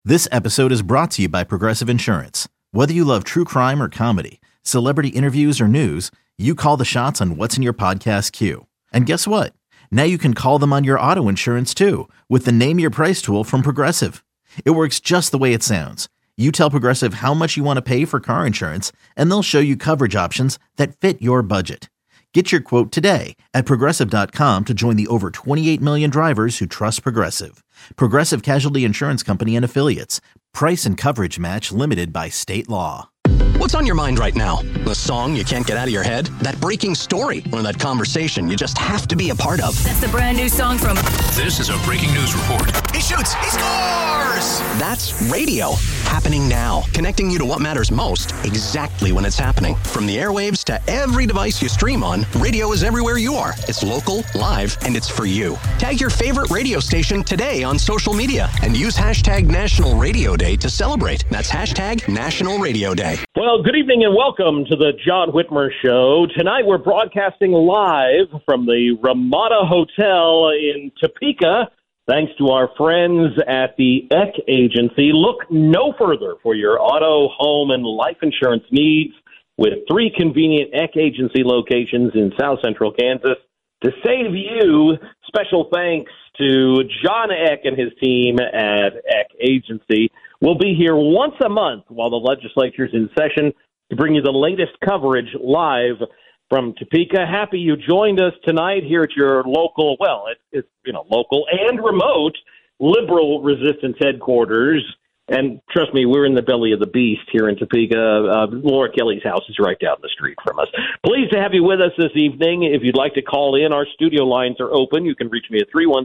This episode is brought to you by Progressive Insurance. Whether you love true crime or comedy, celebrity interviews or news, you call the shots on what's in your podcast queue. And guess what? Now you can call them on your auto insurance too with the Name Your Price tool from Progressive. It works just the way it sounds. You tell Progressive how much you want to pay for car insurance, and they'll show you coverage options that fit your budget. Get your quote today at Progressive.com to join the over 28 million drivers who trust Progressive. Progressive Casualty Insurance Company and Affiliates. Price and coverage match limited by state law. What's on your mind right now? The song you can't get out of your head? That breaking story? Or that conversation you just have to be a part of? That's the brand new song from... This is a breaking news report. He shoots! He scores! That's radio. Happening now. Connecting you to what matters most exactly when it's happening. From the airwaves to every device you stream on, radio is everywhere you are. It's local, live, and it's for you. Tag your favorite radio station today on social media and use hashtag National Radio Day to celebrate. That's hashtag National Radio Day. Well, good evening and welcome to the John Whitmer Show. Tonight we're broadcasting live from the Ramada Hotel in Topeka, thanks to our friends at the Eck Agency. Look no further for your auto, home, and life insurance needs with 3 convenient Eck Agency locations in South Central Kansas. To save you, special thanks to John Eck and his team at Eck Agency. We'll be here once a month while the legislature's in session to bring you the latest coverage live from Topeka. Happy you joined us tonight here at your local, well, it's local and remote liberal resistance headquarters. And trust me, we're in the belly of the beast here in Topeka. Laura Kelly's house is right down the street from us. Pleased to have you with us this evening. If you'd like to call in, our studio lines are open. You can reach me at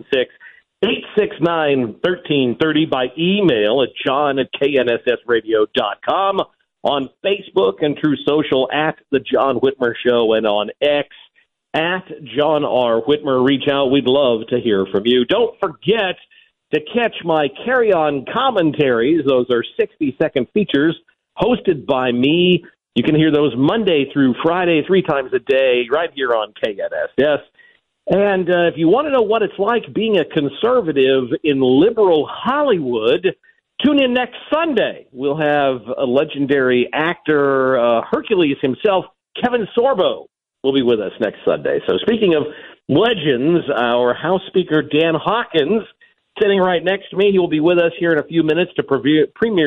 316-869-1330 by email at john@knssradio.com, on Facebook and True Social at The John Whitmer Show, and on X at John R. Whitmer. Reach out. We'd love to hear from you. Don't forget to catch my carry-on commentaries. Those are 60-second features hosted by me. You can hear those Monday through Friday 3 times a day right here on KNSS. And if you want to know what it's like being a conservative in liberal Hollywood, tune in next Sunday. We'll have a legendary actor, Hercules himself, Kevin Sorbo, will be with us next Sunday. So speaking of legends, our House Speaker, Dan Hawkins, sitting right next to me. He will be with us here in a few minutes to preview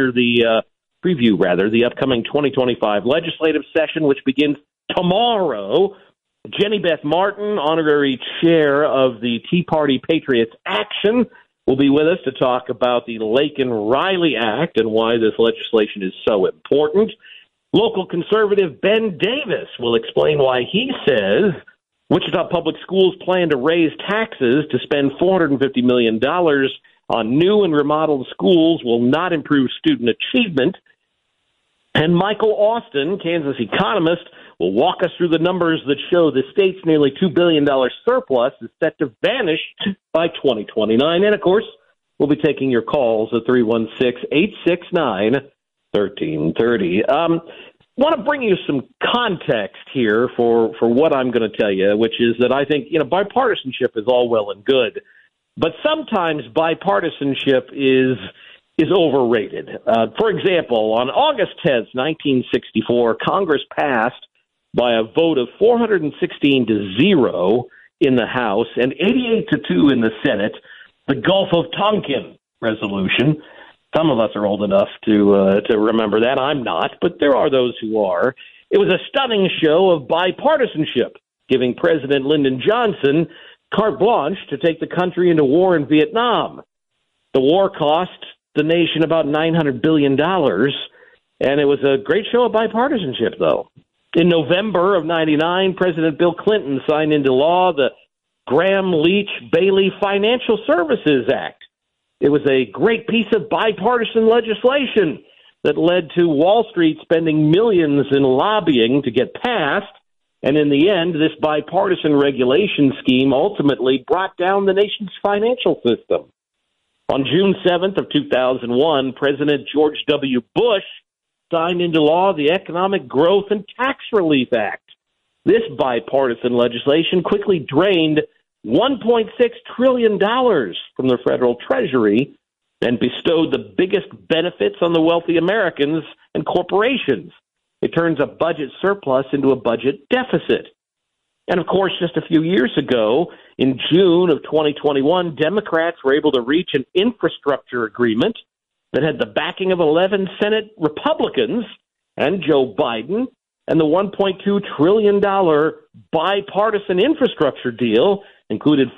the upcoming 2025 legislative session, which begins tomorrow. Jenny Beth Martin, honorary chair of the Tea Party Patriots Action, will be with us to talk about the Laken-Riley Act and why this legislation is so important. Local conservative Ben Davis will explain why he says Wichita Public Schools plan to raise taxes to spend $450 million on new and remodeled schools will not improve student achievement. And Michael Austin, Kansas economist, will walk us through the numbers that show the state's nearly $2 billion surplus is set to vanish by 2029. And, of course, we'll be taking your calls at 316-869-1330. I want to bring you some context here for what I'm going to tell you, which is that I think, bipartisanship is all well and good, but sometimes bipartisanship is overrated. For example, on August 10th, 1964, Congress passed by a vote of 416-0 in the House and 88-2 in the Senate, the Gulf of Tonkin resolution. Some of us are old enough to remember that. I'm not, but there are those who are. It was a stunning show of bipartisanship, giving President Lyndon Johnson carte blanche to take the country into war in Vietnam. The war cost the nation about $900 billion, and it was a great show of bipartisanship, though. In November of 99, President Bill Clinton signed into law the Gramm-Leach-Bailey Financial Services Act. It was a great piece of bipartisan legislation that led to Wall Street spending millions in lobbying to get passed, and in the end, this bipartisan regulation scheme ultimately brought down the nation's financial system. On June 7th of 2001, President George W. Bush signed into law the Economic Growth and Tax Relief Act. This bipartisan legislation quickly drained $1.6 trillion from the federal treasury and bestowed the biggest benefits on the wealthy Americans and corporations. It turns a budget surplus into a budget deficit. And, of course, just a few years ago, in June of 2021, Democrats were able to reach an infrastructure agreement that had the backing of 11 Senate Republicans and Joe Biden, and the $1.2 trillion bipartisan infrastructure deal included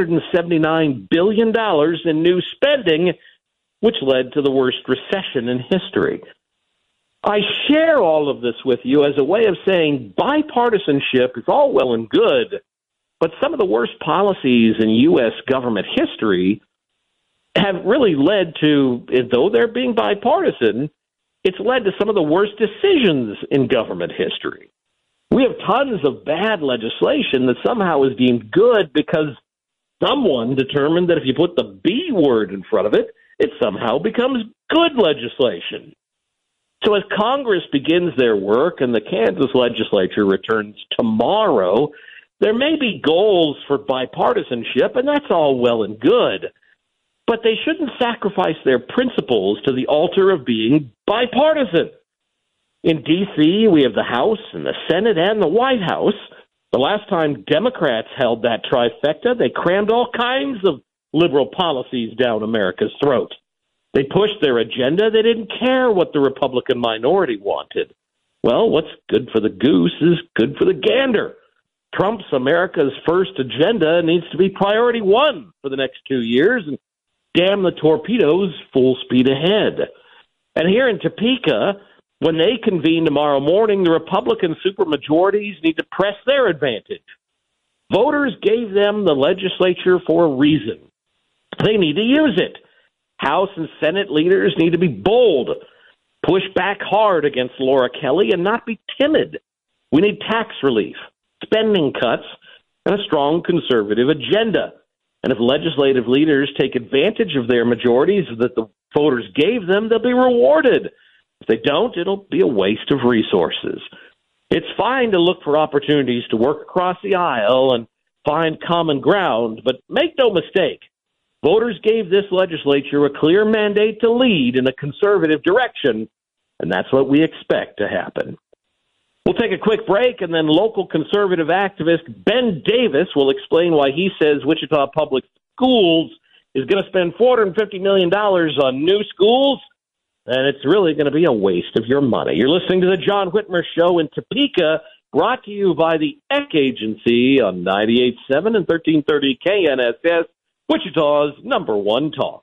$579 billion in new spending, which led to the worst recession in history. I share all of this with you as a way of saying bipartisanship is all well and good, but some of the worst policies in U.S. government history have really led to, though they're being bipartisan, it's led to some of the worst decisions in government history. We have tons of bad legislation that somehow is deemed good because someone determined that if you put the B word in front of it, it somehow becomes good legislation. So as Congress begins their work and the Kansas legislature returns tomorrow, there may be goals for bipartisanship, and that's all well and good. But they shouldn't sacrifice their principles to the altar of being bipartisan. In D.C., we have the House and the Senate and the White House. The last time Democrats held that trifecta, they crammed all kinds of liberal policies down America's throat. They pushed their agenda. They didn't care what the Republican minority wanted. Well, what's good for the goose is good for the gander. Trump's America's first agenda needs to be priority one for the next 2 years, and damn the torpedoes, full speed ahead. And here in Topeka, when they convene tomorrow morning, the Republican supermajorities need to press their advantage. Voters gave them the legislature for a reason. They need to use it. House and Senate leaders need to be bold, push back hard against Laura Kelly, and not be timid. We need tax relief, spending cuts, and a strong conservative agenda. And if legislative leaders take advantage of their majorities that the voters gave them, they'll be rewarded. If they don't, it'll be a waste of resources. It's fine to look for opportunities to work across the aisle and find common ground, but make no mistake, voters gave this legislature a clear mandate to lead in a conservative direction, and that's what we expect to happen. We'll take a quick break, and then local conservative activist Ben Davis will explain why he says Wichita Public Schools is going to spend $450 million on new schools, and it's really going to be a waste of your money. You're listening to the John Whitmer Show in Topeka, brought to you by the Eck Agency on 98.7 and 1330 KNSS, Wichita's #1 talk.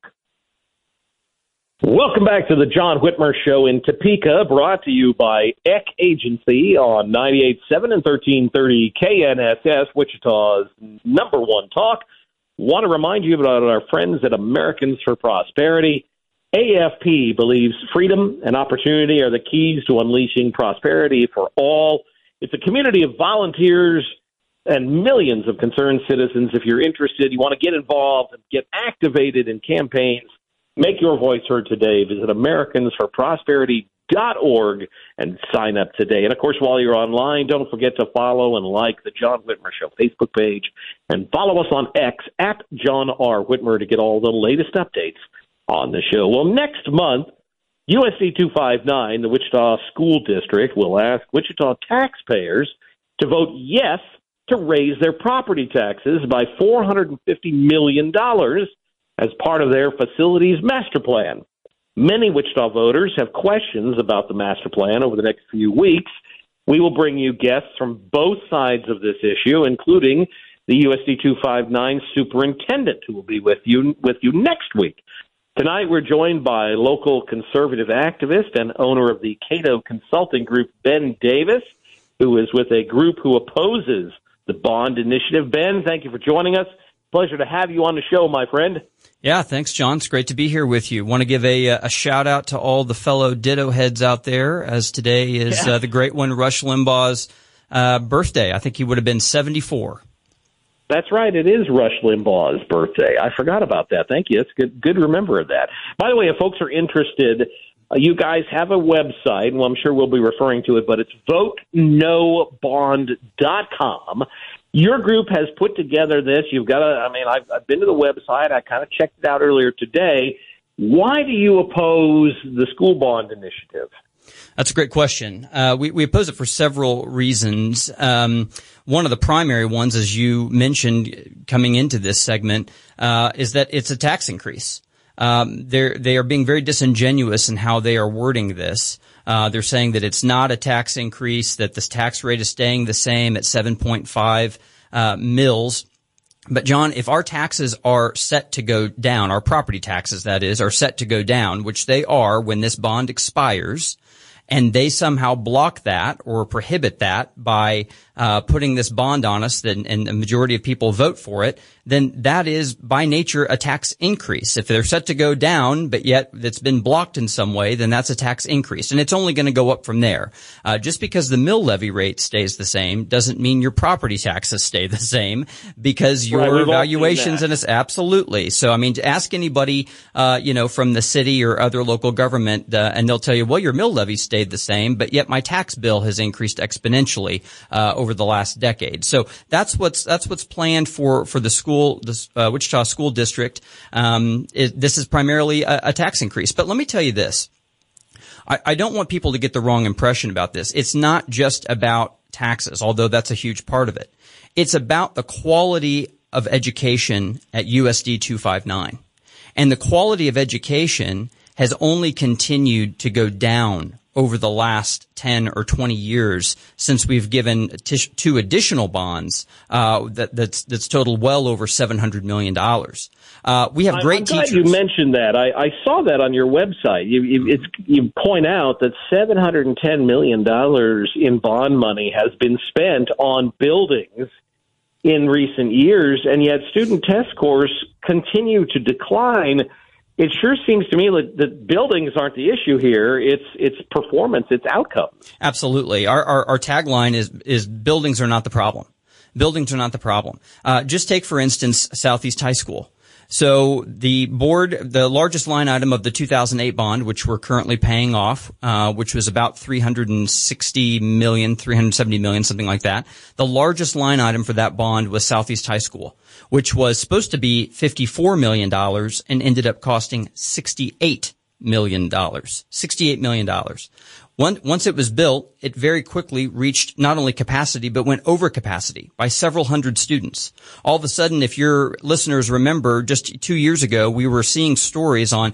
Welcome back to the John Whitmer Show in Topeka, brought to you by Eck Agency on 98.7 and 1330 KNSS, Wichita's #1 talk. Want to remind you about our friends at Americans for Prosperity. AFP believes freedom and opportunity are the keys to unleashing prosperity for all. It's a community of volunteers and millions of concerned citizens. If you're interested, you want to get involved and get activated in campaigns, make your voice heard today. Visit AmericansForProsperity.org and sign up today. And, of course, while you're online, don't forget to follow and like the John Whitmer Show Facebook page and follow us on X at John R. Whitmer to get all the latest updates on the show. Well, next month, USC 259, the Wichita School District, will ask Wichita taxpayers to vote yes to raise their property taxes by $450 million as part of their facilities master plan. Many Wichita voters have questions about the master plan over the next few weeks. We will bring you guests from both sides of this issue, including the USD 259 superintendent, who will be with you next week. Tonight, we're joined by local conservative activist and owner of the Cato Consulting Group, Ben Davis, who is with a group who opposes the bond initiative. Ben, thank you for joining us. Pleasure to have you on the show, my friend. Yeah, thanks, John. It's great to be here with you. Want to give a shout out to all the fellow ditto heads out there, as today is the great one, Rush Limbaugh's birthday. I think he would have been 74. That's right. It is Rush Limbaugh's birthday. I forgot about that. Thank you. It's good to remember that. By the way, if folks are interested, you guys have a website, and I'm sure we'll be referring to it, but it's votenobond.com. Your group has put together this. You've got I've been to the website. I kind of checked it out earlier today. Why do you oppose the school bond initiative? That's a great question. We oppose it for several reasons. One of the primary ones, as you mentioned coming into this segment, is that it's a tax increase. They are being very disingenuous in how they are wording this. They're saying that it's not a tax increase, that this tax rate is staying the same at 7.5 mils. But John, if our taxes are set to go down, our property taxes, that is, are set to go down, which they are when this bond expires, and they somehow block that or prohibit that by putting this bond on us, and the majority of people vote for it, then that is by nature a tax increase. If they're set to go down, but yet it's been blocked in some way, then that's a tax increase. And it's only going to go up from there. Just because the mill levy rate stays the same doesn't mean your property taxes stay the same, because your valuations, and it's absolutely. So, I mean, to ask anybody, from the city or other local government, and they'll tell you, well, your mill levy stayed the same, but yet my tax bill has increased exponentially, over the last decade. So that's what's planned for the school, Wichita School District. This is primarily a tax increase. But let me tell you this. I don't want people to get the wrong impression about this. It's not just about taxes, although that's a huge part of it. It's about the quality of education at USD 259. And the quality of education has only continued to go down over the last 10 or 20 years since we've given two additional bonds that's totaled well over $700 million. We have great teachers. I'm glad you mentioned that. I saw that on your website. You point out that $710 million in bond money has been spent on buildings in recent years, and yet student test scores continue to decline. It sure seems to me that buildings aren't the issue here. It's performance, it's outcomes. Absolutely. Our tagline is buildings are not the problem. Buildings are not the problem. Just take, for instance, Southeast High School. So the largest line item of the 2008 bond, which we're currently paying off, which was about $360 million, $370 million, something like that. The largest line item for that bond was Southeast High School, which was supposed to be $54 million and ended up costing $68 million. $68 million. Once it was built, it very quickly reached not only capacity, but went over capacity by several hundred students. All of a sudden, if your listeners remember, just 2 years ago, we were seeing stories on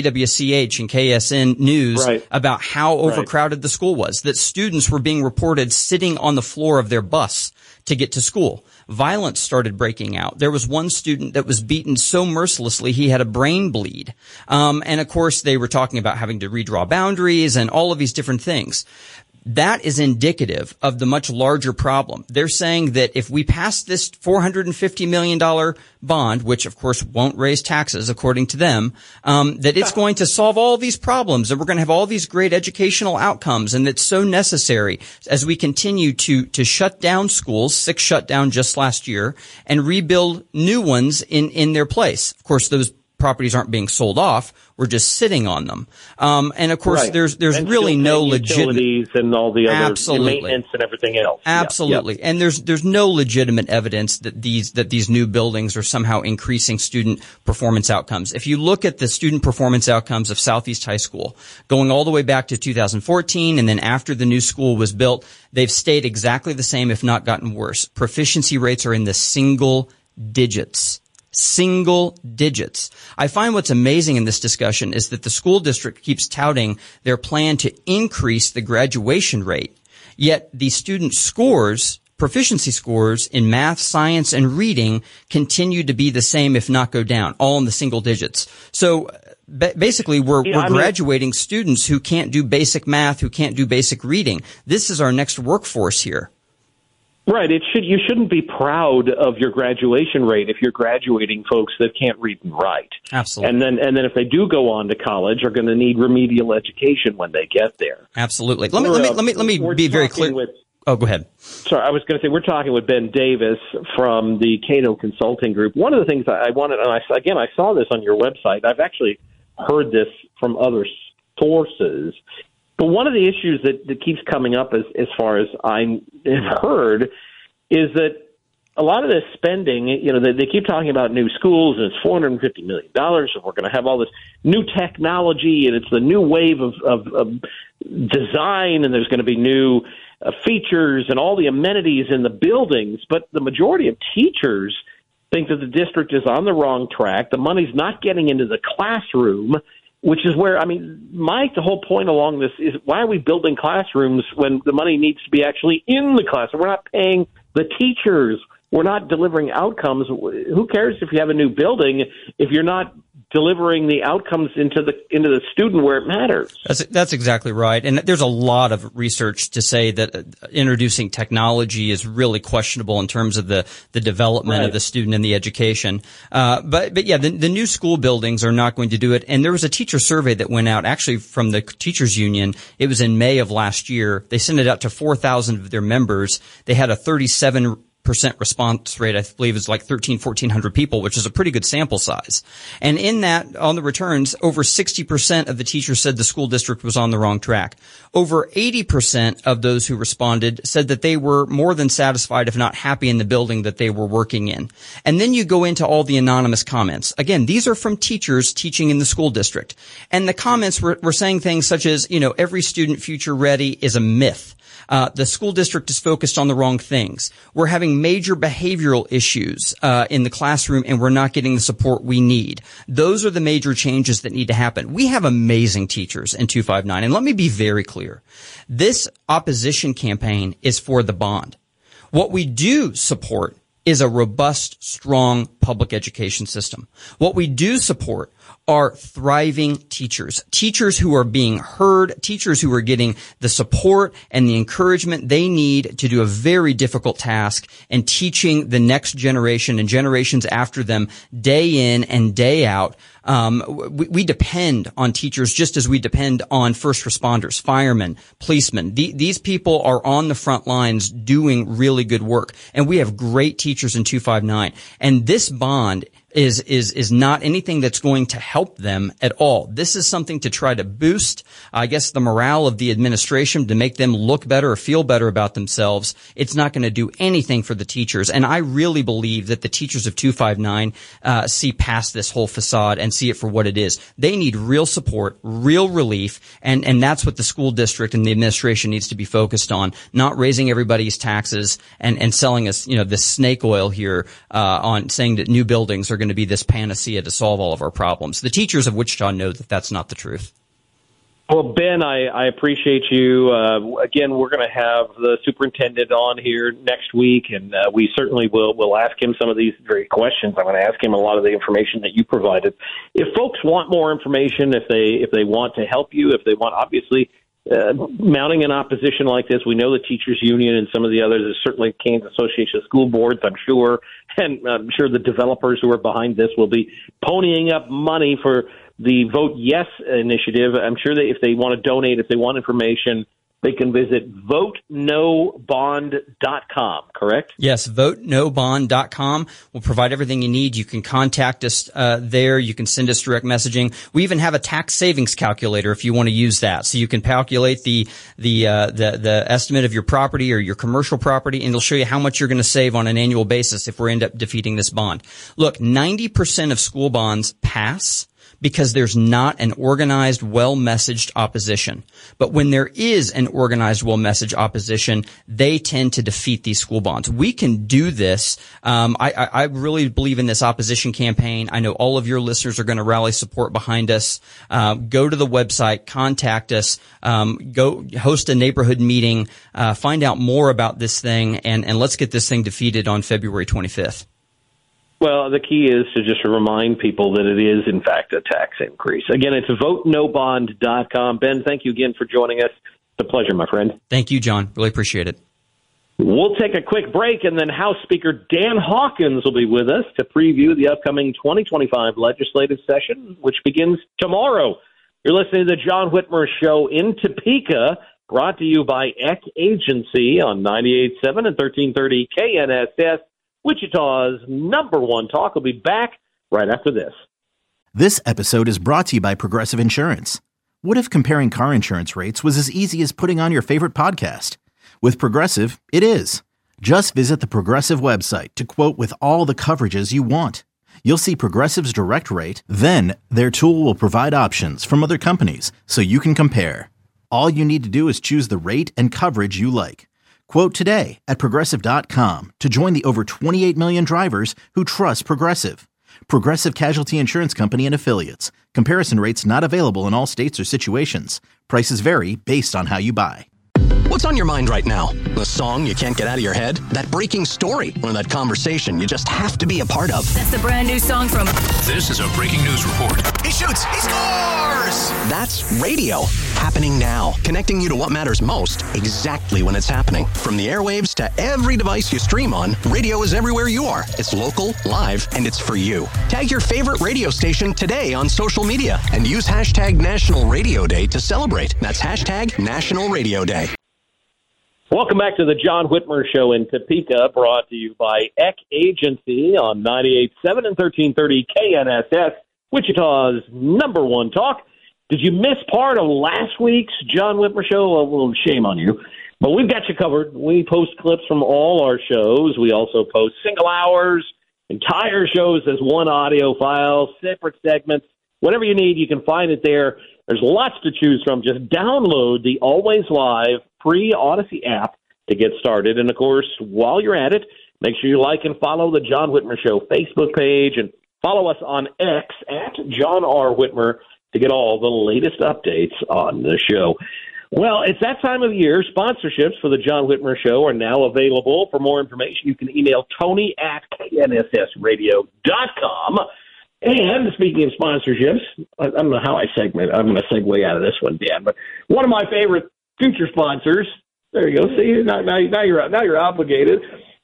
KWCH and KSN News about how overcrowded the school was, that students were being reported sitting on the floor of their bus to get to school. Violence started breaking out. There was one student that was beaten so mercilessly he had a brain bleed. And of course, they were talking about having to redraw boundaries and all of these different things. That is indicative of the much larger problem. They're saying that if we pass this $450 million bond, which of course won't raise taxes according to them, that it's going to solve all these problems, and we're going to have all these great educational outcomes, and it's so necessary as we continue to shut down schools, 6 shut down just last year, and rebuild new ones in their place. Of course, those properties aren't being sold off. We're just sitting on them. And of course, there's and really no legitimate utilities and all the other maintenance and everything else. Absolutely. Yep. And there's no legitimate evidence that these new buildings are somehow increasing student performance outcomes. If you look at the student performance outcomes of Southeast High School, going all the way back to 2014, and then after the new school was built, they've stayed exactly the same, if not gotten worse. Proficiency rates are in the single digits. Single digits. I find what's amazing in this discussion is that the school district keeps touting their plan to increase the graduation rate, yet the student scores, proficiency scores in math, science, and reading continue to be the same, if not go down, all in the single digits. So basically, we're graduating students who can't do basic math, who can't do basic reading. This is our next workforce here. Right. You shouldn't be proud of your graduation rate if you're graduating folks that can't read and write. Absolutely. And then if they do go on to college, are going to need remedial education when they get there. Absolutely. Let me be very clear. Go ahead. Sorry, I was going to say we're talking with Ben Davis from the Cato Consulting Group. One of the things I wanted, and I saw this on your website. I've actually heard this from other sources. But one of the issues that keeps coming up as far as I have heard is that a lot of this spending, they keep talking about new schools, and it's $450 million, and we're going to have all this new technology, and it's the new wave of design, and there's going to be new features and all the amenities in the buildings. But the majority of teachers think that the district is on the wrong track. The money's not getting into the classroom, which is where, Mike, the whole point along this is, why are we building classrooms when the money needs to be actually in the classroom? We're not paying the teachers. We're not delivering outcomes. Who cares if you have a new building if you're not delivering the outcomes into the student where it matters? That's exactly right. And there's a lot of research to say that introducing technology is really questionable in terms of the development of the student and the education. But yeah, the new school buildings are not going to do it. And there was a teacher survey that went out actually from the teachers union. It was in May of last year. They sent it out to 4,000 of their members. They had a 37% response rate. I believe is like 1,400 people, which is a pretty good sample size. And in that, on the returns, over 60% of the teachers said the school district was on the wrong track. Over 80% of those who responded said that they were more than satisfied, if not happy, in the building that they were working in. And then you go into all the anonymous comments. Again, these are from teachers teaching in the school district. And the comments were saying things such as, every student future ready is a myth. The school district is focused on the wrong things. We're having major behavioral issues in the classroom, and we're not getting the support we need. Those are the major changes that need to happen. We have amazing teachers in 259, and let me be very clear. This opposition campaign is for the bond. What we do support is a robust, strong public education system. What we do support are thriving teachers who are being heard, teachers who are getting the support and the encouragement they need to do a very difficult task and teaching the next generation and generations after them day in and day out. We depend on teachers just as we depend on first responders, firemen, policemen. These people are on the front lines doing really good work, and we have great teachers in 259. And this bond is not anything that's going to help them at all. This is something to try to boost, I guess, the morale of the administration, to make them look better or feel better about themselves. It's not going to do anything for the teachers. And I really believe that the teachers of 259 see past this whole facade and see it for what it is. They need real support, real relief, and that's what the school district and the administration needs to be focused on, not raising everybody's taxes and selling us, this snake oil here on saying that new buildings are going to be this panacea to solve all of our problems. The teachers of Wichita know that that's not the truth. Well, Ben, I appreciate you. Again, we're going to have the superintendent on here next week, and we certainly will ask him some of these very questions. I'm going to ask him a lot of the information that you provided. If folks want more information, if they want to help you, if they want, obviously, mounting an opposition like this, we know the teachers union and some of the others, certainly Kansas Association of School Boards, I'm sure, and I'm sure the developers who are behind this will be ponying up money for the Vote Yes initiative. I'm sure that if they want to donate, if they want information, they can visit votenobond.com, correct? Yes, votenobond.com will provide everything you need. You can contact us there. You can send us direct messaging. We even have a tax savings calculator if you want to use that. So you can calculate the estimate of your property or your commercial property, and it'll show you how much you're going to save on an annual basis if we end up defeating this bond. Look, 90% of school bonds pass because there's not an organized, well-messaged opposition. But when there is an organized, well-messaged opposition, they tend to defeat these school bonds. We can do this. I really believe in this opposition campaign. I know all of your listeners are going to rally support behind us. Go to the website, contact us, go host a neighborhood meeting, find out more about this thing, and let's get this thing defeated on February 25th. Well, the key is to just remind people that it is, in fact, a tax increase. Again, it's votenobond.com. Ben, thank you again for joining us. It's a pleasure, my friend. Thank you, John. Really appreciate it. We'll take a quick break, and then House Speaker Dan Hawkins will be with us to preview the upcoming 2025 legislative session, which begins tomorrow. You're listening to the John Whitmer Show in Topeka, brought to you by Eck Agency on 98.7 and 1330 KNSS. Wichita's #1 talk. Will be back right after this. This episode is brought to you by Progressive Insurance. What if comparing car insurance rates was as easy as putting on your favorite podcast? With Progressive, it is. Just visit the Progressive website to quote with all the coverages you want. You'll see Progressive's direct rate, then their tool will provide options from other companies so you can compare. All you need to do is choose the rate and coverage you like. Quote today at Progressive.com to join the over 28 million drivers who trust Progressive. Progressive Casualty Insurance Company and Affiliates. Comparison rates not available in all states or situations. Prices vary based on how you buy. What's on your mind right now? The song you can't get out of your head? That breaking story? Or that conversation you just have to be a part of? That's the brand new song from... This is a breaking news report. He shoots. He scores. That's radio. Happening now. Connecting you to what matters most exactly when it's happening. From the airwaves to every device you stream on, radio is everywhere you are. It's local, live, and it's for you. Tag your favorite radio station today on social media and use hashtag National Radio Day to celebrate. That's hashtag National Radio Day. Welcome back to the John Whitmer Show in Topeka, brought to you by Eck Agency on 98.7 and 1330 KNSS, Wichita's number one talk. Did you miss part of last week's John Whitmer Show? Well, shame on you. But we've got you covered. We post clips from all our shows. We also post single hours, entire shows as one audio file, separate segments. Whatever you need, you can find it there. There's lots to choose from. Just download the Always Live free Odyssey app to get started. And, of course, while you're at it, make sure you like and follow the John Whitmer Show Facebook page and follow us on X at John R. Whitmer to get all the latest updates on the show. Well, it's that time of year. Sponsorships for the John Whitmer Show are now available. For more information, you can email Tony at knssradio.com. And speaking of sponsorships, I don't know how I'm going to segue out of this one, Dan, but one of my favorite future sponsors, there you go. See, now you're obligated.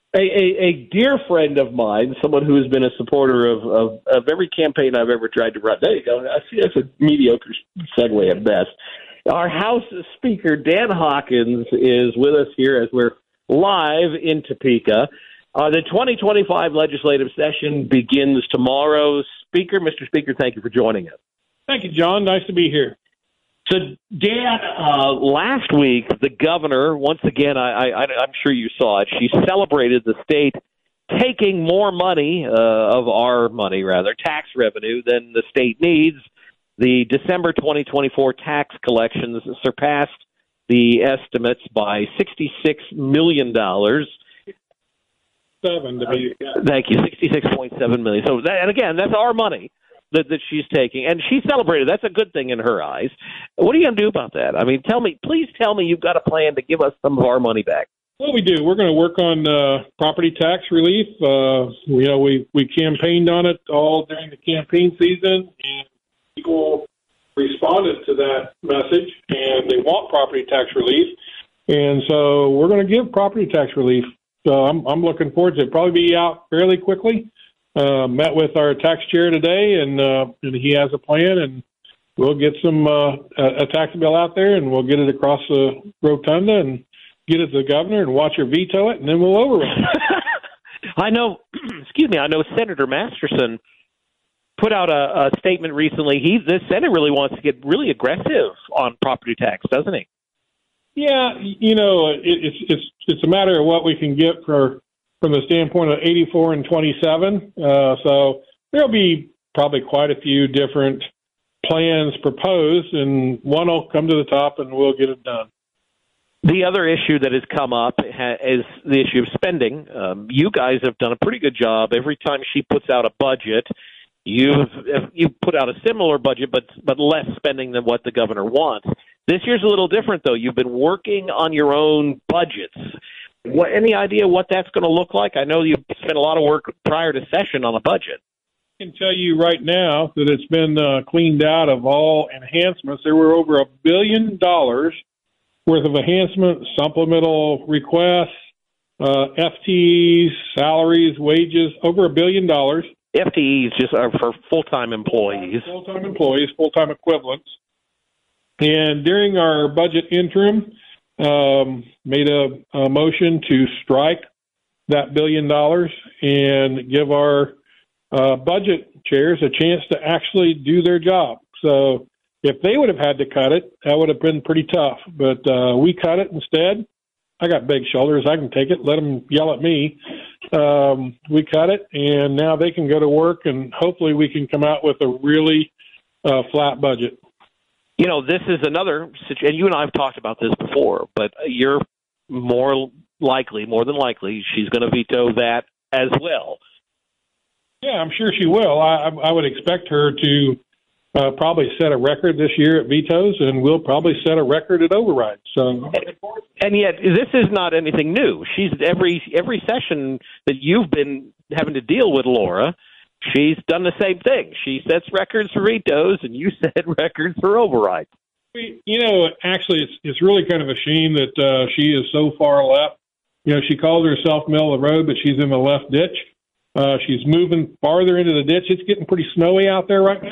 A dear friend of mine, someone who has been a supporter of every campaign I've ever tried to run. There you go. I see that's a mediocre segue at best. Our House Speaker, Dan Hawkins, is with us here as we're live in Topeka. The 2025 legislative session begins tomorrow. Mr. Speaker, thank you for joining us. Thank you, John. Nice to be here. So, Dan, last week, the governor, once again, I'm sure you saw it, she celebrated the state taking more money, of our money, rather, tax revenue, than the state needs. The December 2024 tax collections surpassed the estimates by $66 million. Thank you, $66.7 million. So, and again, that's our money that she's taking, and she celebrated. That's a good thing in her eyes. What are you going to do about that? I mean, please tell me you've got a plan to give us some of our money back. Well, we do. We're going to work on property tax relief. We campaigned on it all during the campaign season, and people responded to that message, and they want property tax relief, and so we're going to give property tax relief. So I'm looking forward to it. Probably be out fairly quickly. Met with our tax chair today, and he has a plan, and we'll get a tax bill out there, and we'll get it across the rotunda and get it to the governor and watch her veto it, and then we'll override it. I know Senator Masterson put out a statement recently. The Senate really wants to get really aggressive on property tax, doesn't he? Yeah, it's a matter of what we can get from the standpoint of 84 and 27. So there'll be probably quite a few different plans proposed, and one will come to the top, and we'll get it done. The other issue that has come up is the issue of spending. You guys have done a pretty good job. Every time she puts out a budget, you've put out a similar budget, but less spending than what the governor wants. This year's a little different, though. You've been working on your own budgets. Any idea what that's going to look like? I know you've spent a lot of work prior to session on a budget. I can tell you right now that it's been cleaned out of all enhancements. There were over $1 billion worth of enhancement, supplemental requests, FTEs, salaries, wages, over $1 billion. FTEs just are for full-time employees. Full-time employees, full-time equivalents. And during our budget interim, made a motion to strike that $1 billion and give our budget chairs a chance to actually do their job. So if they would have had to cut it, that would have been pretty tough. But we cut it instead, big shoulders. I can take it. Let them yell at me. We cut it, and now they can go to work, and hopefully we can come out with a really flat budget. This is another situation, and you and I have talked about this before, but you're more than likely, she's going to veto that as well. Yeah, I'm sure she will. I would expect her to probably set a record this year at vetoes, and we'll probably set a record at overrides. So, and yet this is not anything new. She's every session that you've been having to deal with, Laura, she's done the same thing. She sets records for vetoes, and you set records for overrides. Actually, it's really kind of a shame that she is so far left. She calls herself middle of the road, but she's in the left ditch. She's moving farther into the ditch. It's getting pretty snowy out there right now.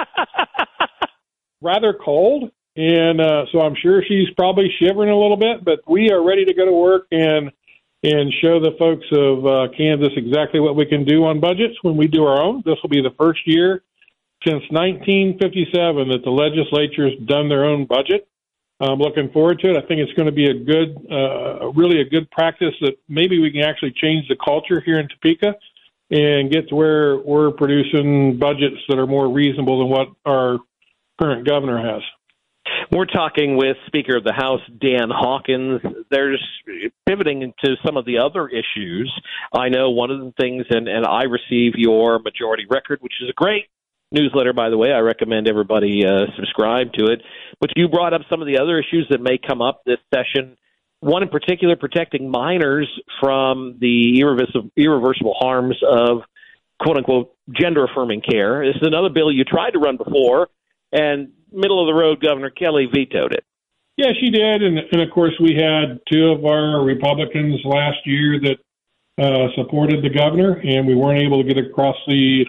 Rather cold, and so I'm sure she's probably shivering a little bit, but we are ready to go to work and show the folks of Kansas exactly what we can do on budgets when we do our own. This will be the first year since 1957 that the legislature's done their own budget. I'm looking forward to it. I think it's going to be really a good practice that maybe we can actually change the culture here in Topeka and get to where we're producing budgets that are more reasonable than what our current governor has. We're talking with Speaker of the House, Dan Hawkins. There's pivoting into some of the other issues. I know one of the things, and I receive your Majority Record, which is a great newsletter, by the way. I recommend everybody subscribe to it. But you brought up some of the other issues that may come up this session. One in particular, protecting minors from the irreversible harms of, quote-unquote, gender-affirming care. This is another bill you tried to run before, and middle-of-the-road Governor Kelly vetoed it. Yeah, she did, and of course we had two of our Republicans last year that supported the governor, and we weren't able to get it across the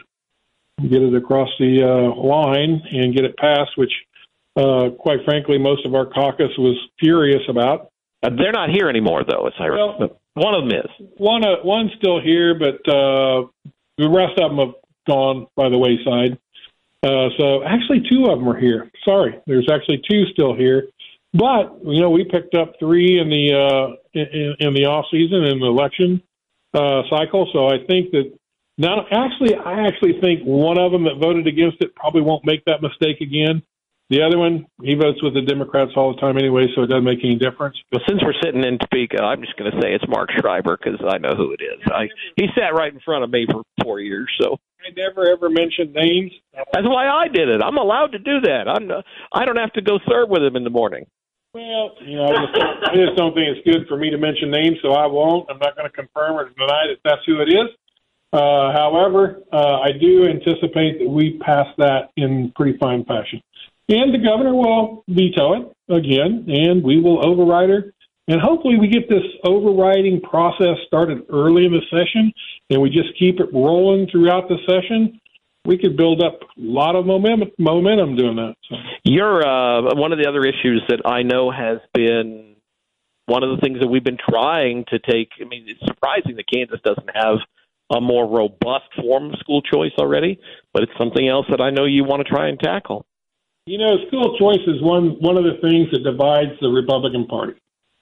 line and get it passed, which, quite frankly, most of our caucus was furious about. They're not here anymore, though. One of them is. One's still here, but the rest of them have gone by the wayside. So actually, two of them are here. Sorry, there's actually two still here. But we picked up three in the off season in the election cycle. So I think that now, I actually think one of them that voted against it probably won't make that mistake again. The other one, he votes with the Democrats all the time anyway, so it doesn't make any difference. Well, since we're sitting in Topeka, I'm just going to say it's Mark Schreiber because I know who it is. He sat right in front of me for 4 years. So I never ever mentioned names. That's why I did it. I'm allowed to do that. I don't have to go serve with him in the morning. Well, I just don't think it's good for me to mention names, so I won't. I'm not going to confirm or deny that that's who it is. However, I do anticipate that we pass that in pretty fine fashion. And the governor will veto it again, and we will override her. And hopefully we get this overriding process started early in the session, and we just keep it rolling throughout the session. We could build up a lot of momentum doing that. So. You're one of the other issues that I know has been one of the things that we've been trying to take. I mean, it's surprising that Kansas doesn't have a more robust form of school choice already, but it's something else that I know you want to try and tackle. School choice is one of the things that divides the Republican Party.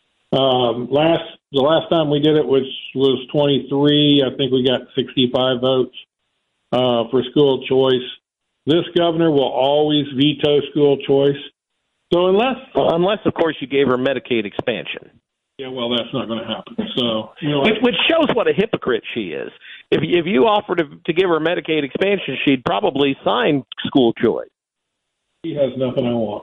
The last time we did it, which was 23, I think we got 65 votes for school choice. This governor will always veto school choice. So unless of course you gave her Medicaid expansion. Yeah, well, that's not going to happen. So, which shows what a hypocrite she is. If you offered to give her Medicaid expansion, she'd probably sign school choice. He has nothing I want.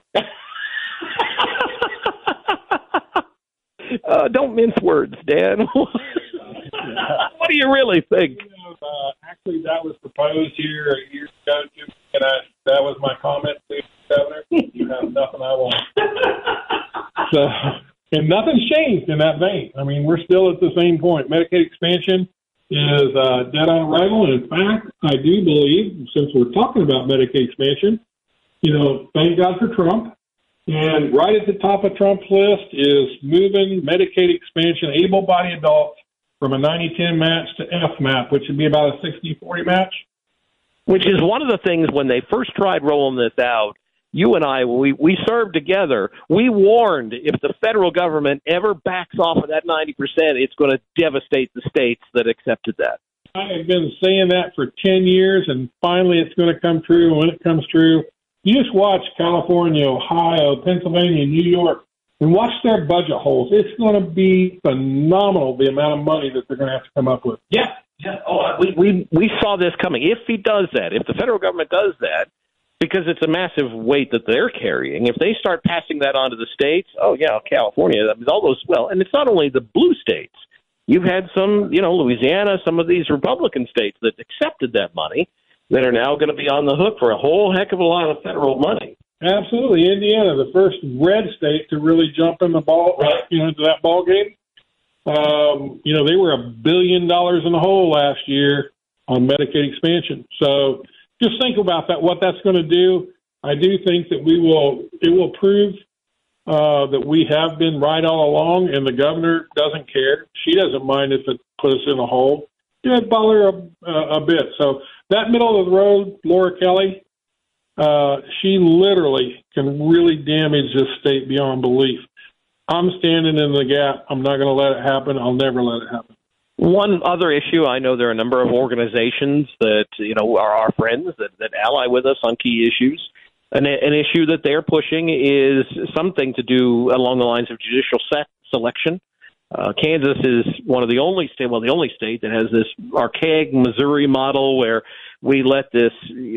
Don't mince words, Dan. What do you really think? Actually, that was proposed here a year ago, and that was my comment to the governor. You have nothing I want. So, and nothing's changed in that vein. I mean, we're still at the same point. Medicaid expansion is dead on arrival. And in fact, I do believe, since we're talking about Medicaid expansion, thank God for Trump. And right at the top of Trump's list is moving Medicaid expansion, able-bodied adults, from a 90-10 match to FMAP, which would be about a 60-40 match. Which is one of the things when they first tried rolling this out, you and I, we served together. We warned if the federal government ever backs off of that 90%, it's going to devastate the states that accepted that. I have been saying that for 10 years, and finally it's going to come true. And when it comes true, you just watch California, Ohio, Pennsylvania, New York, and watch their budget holes. It's going to be phenomenal, the amount of money that they're going to have to come up with. Yeah. Oh, we saw this coming. If he does that, if the federal government does that, because it's a massive weight that they're carrying, if they start passing that on to the states, California, all those, and it's not only the blue states. You've had some, Louisiana, some of these Republican states that accepted that money that are now going to be on the hook for a whole heck of a lot of federal money. Absolutely. Indiana, the first red state to really jump in the ball, into that ball game. They were $1 billion in the hole last year on Medicaid expansion. So just think about that, what that's going to do. I do think that it will prove that we have been right all along, and the governor doesn't care. She doesn't mind if it puts us in a hole. It bother a bit. So that middle of the road, Laura Kelly, she literally can really damage this state beyond belief. I'm standing in the gap. I'm not going to let it happen. I'll never let it happen. One other issue, I know there are a number of organizations that, are our friends that ally with us on key issues. An issue that they're pushing is something to do along the lines of judicial selection. Kansas is one of the only state that has this archaic Missouri model where we let this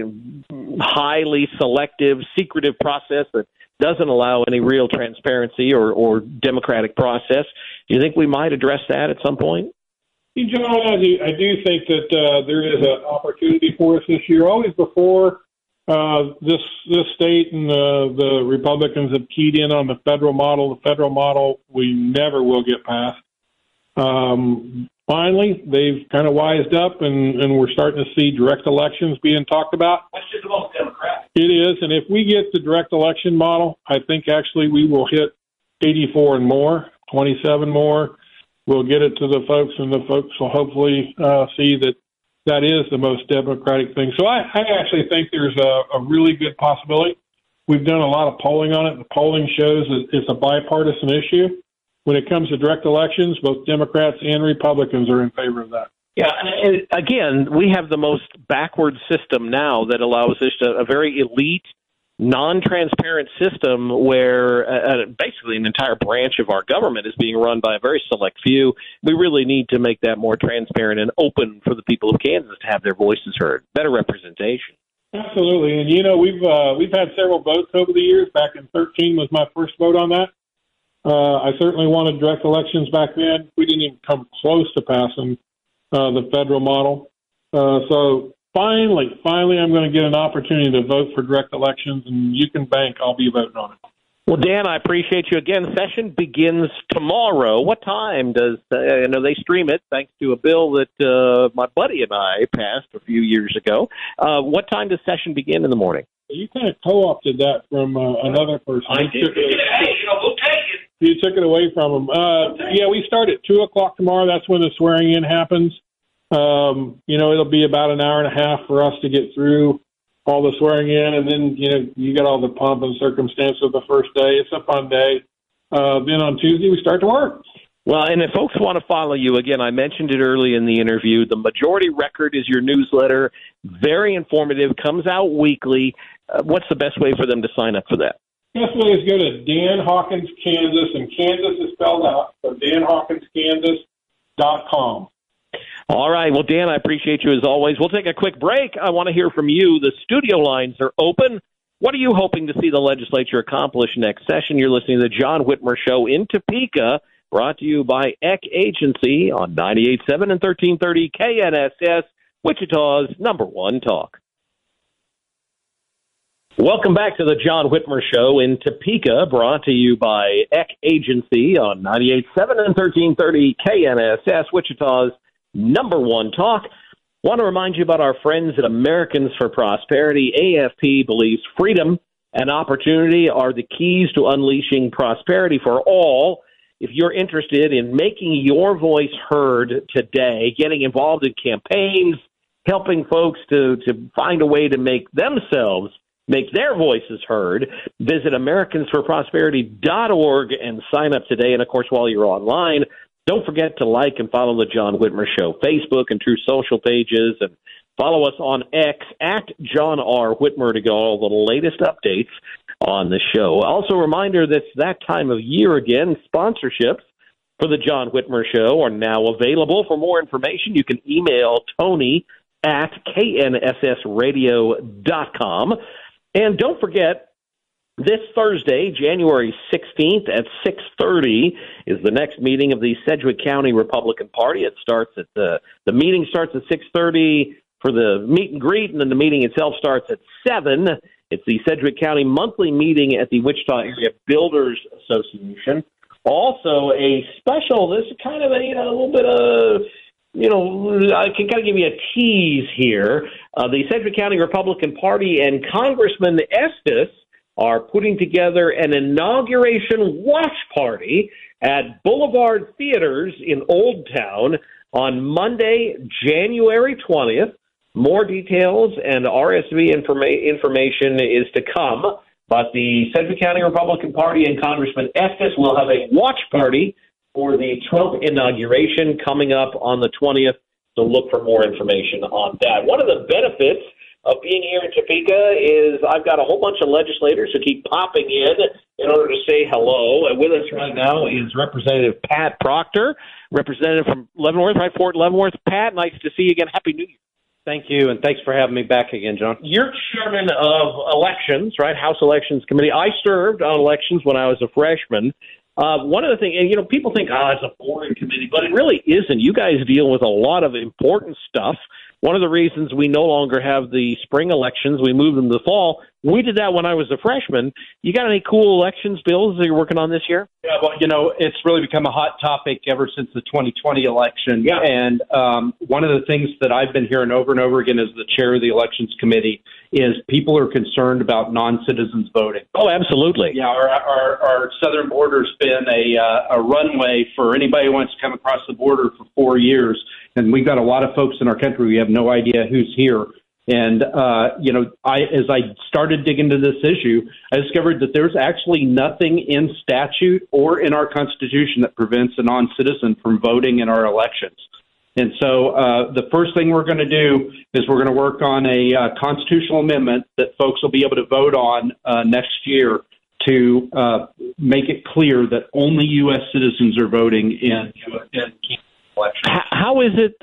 highly selective, secretive process that doesn't allow any real transparency or democratic process. Do you think we might address that at some point? John, I do think that there is an opportunity for us this year. Always before this state and the Republicans have keyed in on the federal model. The federal model we never will get past. Finally, they've kind of wised up, and we're starting to see direct elections being talked about. That's just the most democratic. It is, and if we get the direct election model, I think actually we will hit 84 and more, 27 more. We'll get it to the folks, and the folks will hopefully see that is the most democratic thing. So I actually think there's a really good possibility. We've done a lot of polling on it. The polling shows that it's a bipartisan issue. When it comes to direct elections, both Democrats and Republicans are in favor of that. Yeah, and again, we have the most backward system now that allows us a very elite, non-transparent system where basically an entire branch of our government is being run by a very select few. We really need to make that more transparent and open for the people of Kansas to have their voices heard. Better representation. Absolutely, and we've had several votes over the years. Back in 2013 was my first vote on that. I certainly wanted direct elections back then. We didn't even come close to passing the federal model. So finally, I'm going to get an opportunity to vote for direct elections, and you can bank I'll be voting on it. Well, Dan, I appreciate you again. Session begins tomorrow. What time does I know they stream it thanks to a bill that my buddy and I passed a few years ago. What time does session begin in the morning? You kind of co-opted that from another person. I did. Hey, we'll take it. You took it away from them. We start at 2 o'clock tomorrow. That's when the swearing in happens. It'll be about an hour and a half for us to get through all the swearing in, and then, you got all the pomp and circumstance of the first day. It's a fun day. Then on Tuesday, we start to work. Well, and if folks want to follow you, again, I mentioned it early in the interview. The Majority Record is your newsletter. Very informative, comes out weekly. What's the best way for them to sign up for that? Best way is go to Dan Hawkins, Kansas, and Kansas is spelled out, so danhawkinskansas.com. All right. Well, Dan, I appreciate you as always. We'll take a quick break. I want to hear from you. The studio lines are open. What are you hoping to see the legislature accomplish next session? You're listening to the John Whitmer Show in Topeka, brought to you by Eck Agency on 98.7 and 1330 KNSS, Wichita's #1 talk. Welcome back to the John Whitmer Show in Topeka, brought to you by Eck Agency on 98.7 and 1330 KNSS, Wichita's #1 talk. Want to remind you about our friends at Americans for Prosperity. AFP believes freedom and opportunity are the keys to unleashing prosperity for all. If you're interested in making your voice heard today, getting involved in campaigns, helping folks to find a way to make themselves make their voices heard. Visit AmericansForProsperity.org and sign up today. And, of course, while you're online, don't forget to like and follow the John Whitmer Show Facebook and True Social pages, and follow us on X at John R. Whitmer to get all the latest updates on the show. Also, a reminder that it's that time of year again. Sponsorships for the John Whitmer Show are now available. For more information, you can email Tony at knssradio.com. And don't forget, this Thursday, January 16th at 6:30 is the next meeting of the Sedgwick County Republican Party. It starts at the meeting starts at 6:30 for the meet and greet, and then the meeting itself starts at 7. It's the Sedgwick County monthly meeting at the Wichita Area Builders Association. Also, a special. This is kind of a little bit of. I can kind of give you a tease here. The Sedgwick County Republican Party and Congressman Estes are putting together an inauguration watch party at Boulevard Theaters in Old Town on Monday, January 20th. More details and RSV information is to come, but the Sedgwick County Republican Party and Congressman Estes will have a watch party for the Trump inauguration coming up on the 20th, so look for more information on that. One of the benefits of being here in Topeka is I've got a whole bunch of legislators who keep popping in order to say hello. And with us right now is Representative Pat Proctor, representative from Leavenworth, right, Fort Leavenworth. Pat, nice to see you again. Happy New Year. Thank you, and thanks for having me back again, John. You're chairman of elections, right, House Elections Committee. I served on elections when I was a freshman. One of the things, and people think, it's a boring committee, but it really isn't. You guys deal with a lot of important stuff. One of the reasons we no longer have the spring elections, we moved them to the fall. We did that when I was a freshman. You got any cool elections bills that you're working on this year? Yeah, well, it's really become a hot topic ever since the 2020 election. Yeah. And one of the things that I've been hearing over and over again as the chair of the Elections Committee is people are concerned about non-citizens voting. Oh, absolutely. Yeah, our southern border's been a runway for anybody who wants to come across the border for 4 years. And we've got a lot of folks in our country, we have no idea who's here. And, as I started digging into this issue, I discovered that there's actually nothing in statute or in our Constitution that prevents a non-citizen from voting in our elections. And so the first thing we're going to do is we're going to work on a constitutional amendment that folks will be able to vote on next year to make it clear that only U.S. citizens are voting in elections. How is it?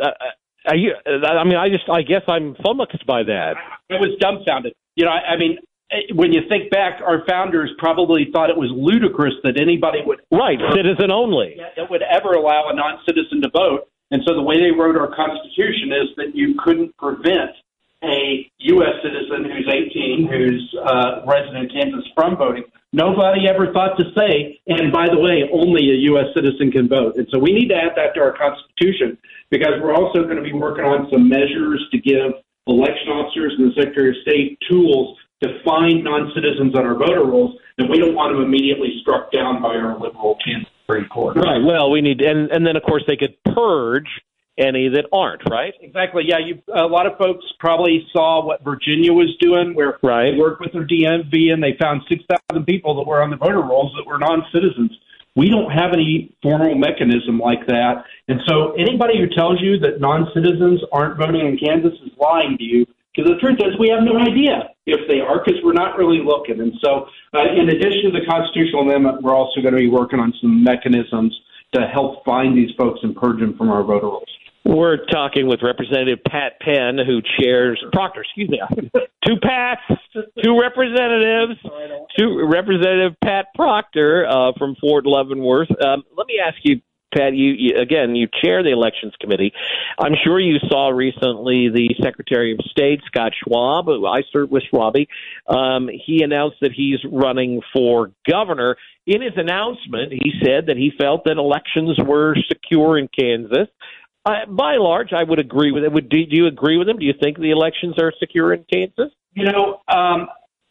I guess I'm flummoxed by that. I was dumbfounded. When you think back, our founders probably thought it was ludicrous that anybody would citizen only that would ever allow a non-citizen to vote. And so the way they wrote our Constitution is that you couldn't prevent a U.S. citizen who's 18, who's resident in Kansas, from voting. Nobody ever thought to say, and by the way, only a U.S. citizen can vote. And so we need to add that to our Constitution, because we're also going to be working on some measures to give election officers and the Secretary of State tools to find non-citizens on our voter rolls, and we don't want them immediately struck down by our liberal Kansas Supreme Court. Right. Well, we need, and then, of course, they could purge any that aren't, right? Exactly. Yeah, a lot of folks probably saw what Virginia was doing, where they worked with their DMV and they found 6,000 people that were on the voter rolls that were non-citizens. We don't have any formal mechanism like that. And so anybody who tells you that non-citizens aren't voting in Kansas is lying to you, because the truth is we have no idea if they are, because we're not really looking. And so in addition to the constitutional amendment, we're also going to be working on some mechanisms to help find these folks and purge them from our voter rolls. We're talking with Representative Pat Penn, who chairs Proctor. Excuse me, two Pats, two representatives, Representative Pat Proctor from Fort Leavenworth. Let me ask you, Pat. You chair the Elections Committee. I'm sure you saw recently the Secretary of State, Scott Schwab. I served with Schwabe. He announced that he's running for governor. In his announcement, he said that he felt that elections were secure in Kansas. By and large, I would agree with it. Do you agree with him? Do you think the elections are secure in Kansas?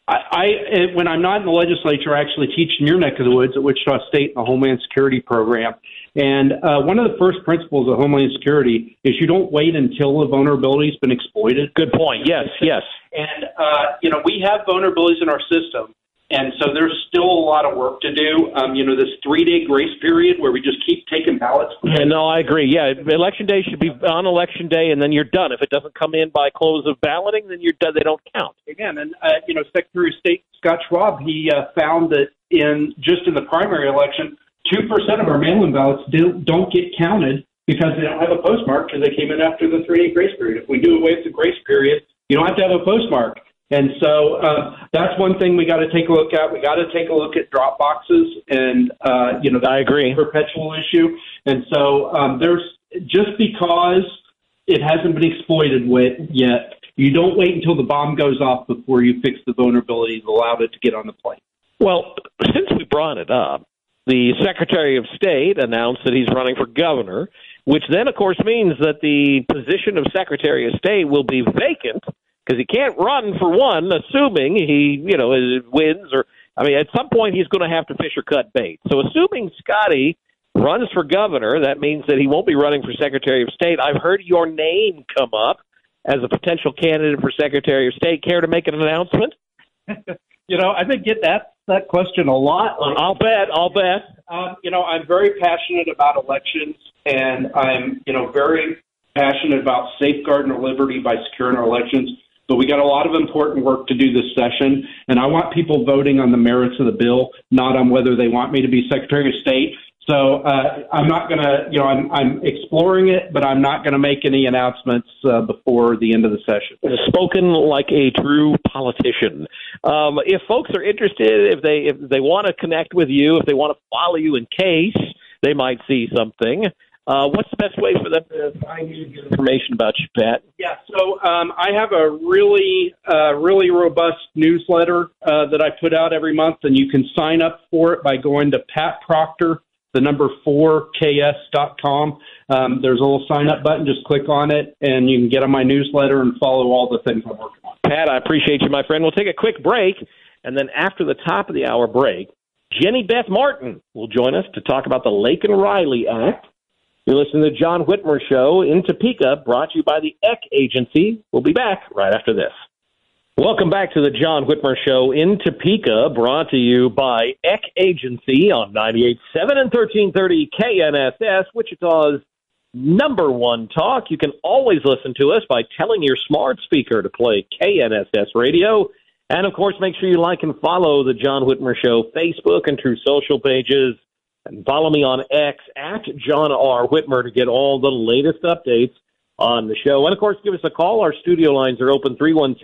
When I'm not in the legislature, I actually teach in your neck of the woods at Wichita State in the Homeland Security program. And one of the first principles of Homeland Security is you don't wait until a vulnerability has been exploited. Good point. Yes. And, we have vulnerabilities in our system. And so there's still a lot of work to do. This 3-day grace period where we just keep taking ballots. Yeah, no, I agree. Yeah, Election Day should be on Election Day, and then you're done. If it doesn't come in by close of balloting, then you're done. They don't count. Again, and, Secretary of State Scott Schwab, he found that in the primary election, 2% of our mail-in ballots don't get counted because they don't have a postmark because they came in after the 3-day grace period. If we do away with the grace period, you don't have to have a postmark. And so that's one thing we got to take a look at. We got to take a look at drop boxes, and I agree, perpetual issue. And so there's just because it hasn't been exploited yet, you don't wait until the bomb goes off before you fix the vulnerabilities that allowed it to get on the plane. Well, since we brought it up, the Secretary of State announced that he's running for governor, which then, of course, means that the position of Secretary of State will be vacant. Because he can't run for one, assuming he, wins. At some point he's going to have to fish or cut bait. So assuming Scotty runs for governor, that means that he won't be running for Secretary of State. I've heard your name come up as a potential candidate for Secretary of State. Care to make an announcement? I've been getting that question a lot. I'll bet. I'm very passionate about elections, and I'm, very passionate about safeguarding our liberty by securing our elections. But we got a lot of important work to do this session, and I want people voting on the merits of the bill, not on whether they want me to be Secretary of State. So I'm not going to, I'm exploring it, but I'm not going to make any announcements before the end of the session. Spoken like a true politician. If folks are interested, if they want to connect with you, if they want to follow you in case they might see something, what's the best way for them to find you and get information about you, Pat? Yeah, so I have a really robust newsletter that I put out every month, and you can sign up for it by going to Pat Proctor, 4ks.com. There's a little sign-up button. Just click on it, and you can get on my newsletter and follow all the things I'm working on. Pat, I appreciate you, my friend. We'll take a quick break, and then after the top of the hour break, Jenny Beth Martin will join us to talk about the Laken Riley Act. You're listening to the John Whitmer Show in Topeka, brought to you by the ECK Agency. We'll be back right after this. Welcome back to the John Whitmer Show in Topeka, brought to you by ECK Agency on 98.7 and 1330 KNSS, Wichita's #1 talk. You can always listen to us by telling your smart speaker to play KNSS radio. And, of course, make sure you like and follow the John Whitmer Show Facebook and True Social pages. And follow me on X at John R. Whitmer to get all the latest updates on the show. And, of course, give us a call. Our studio lines are open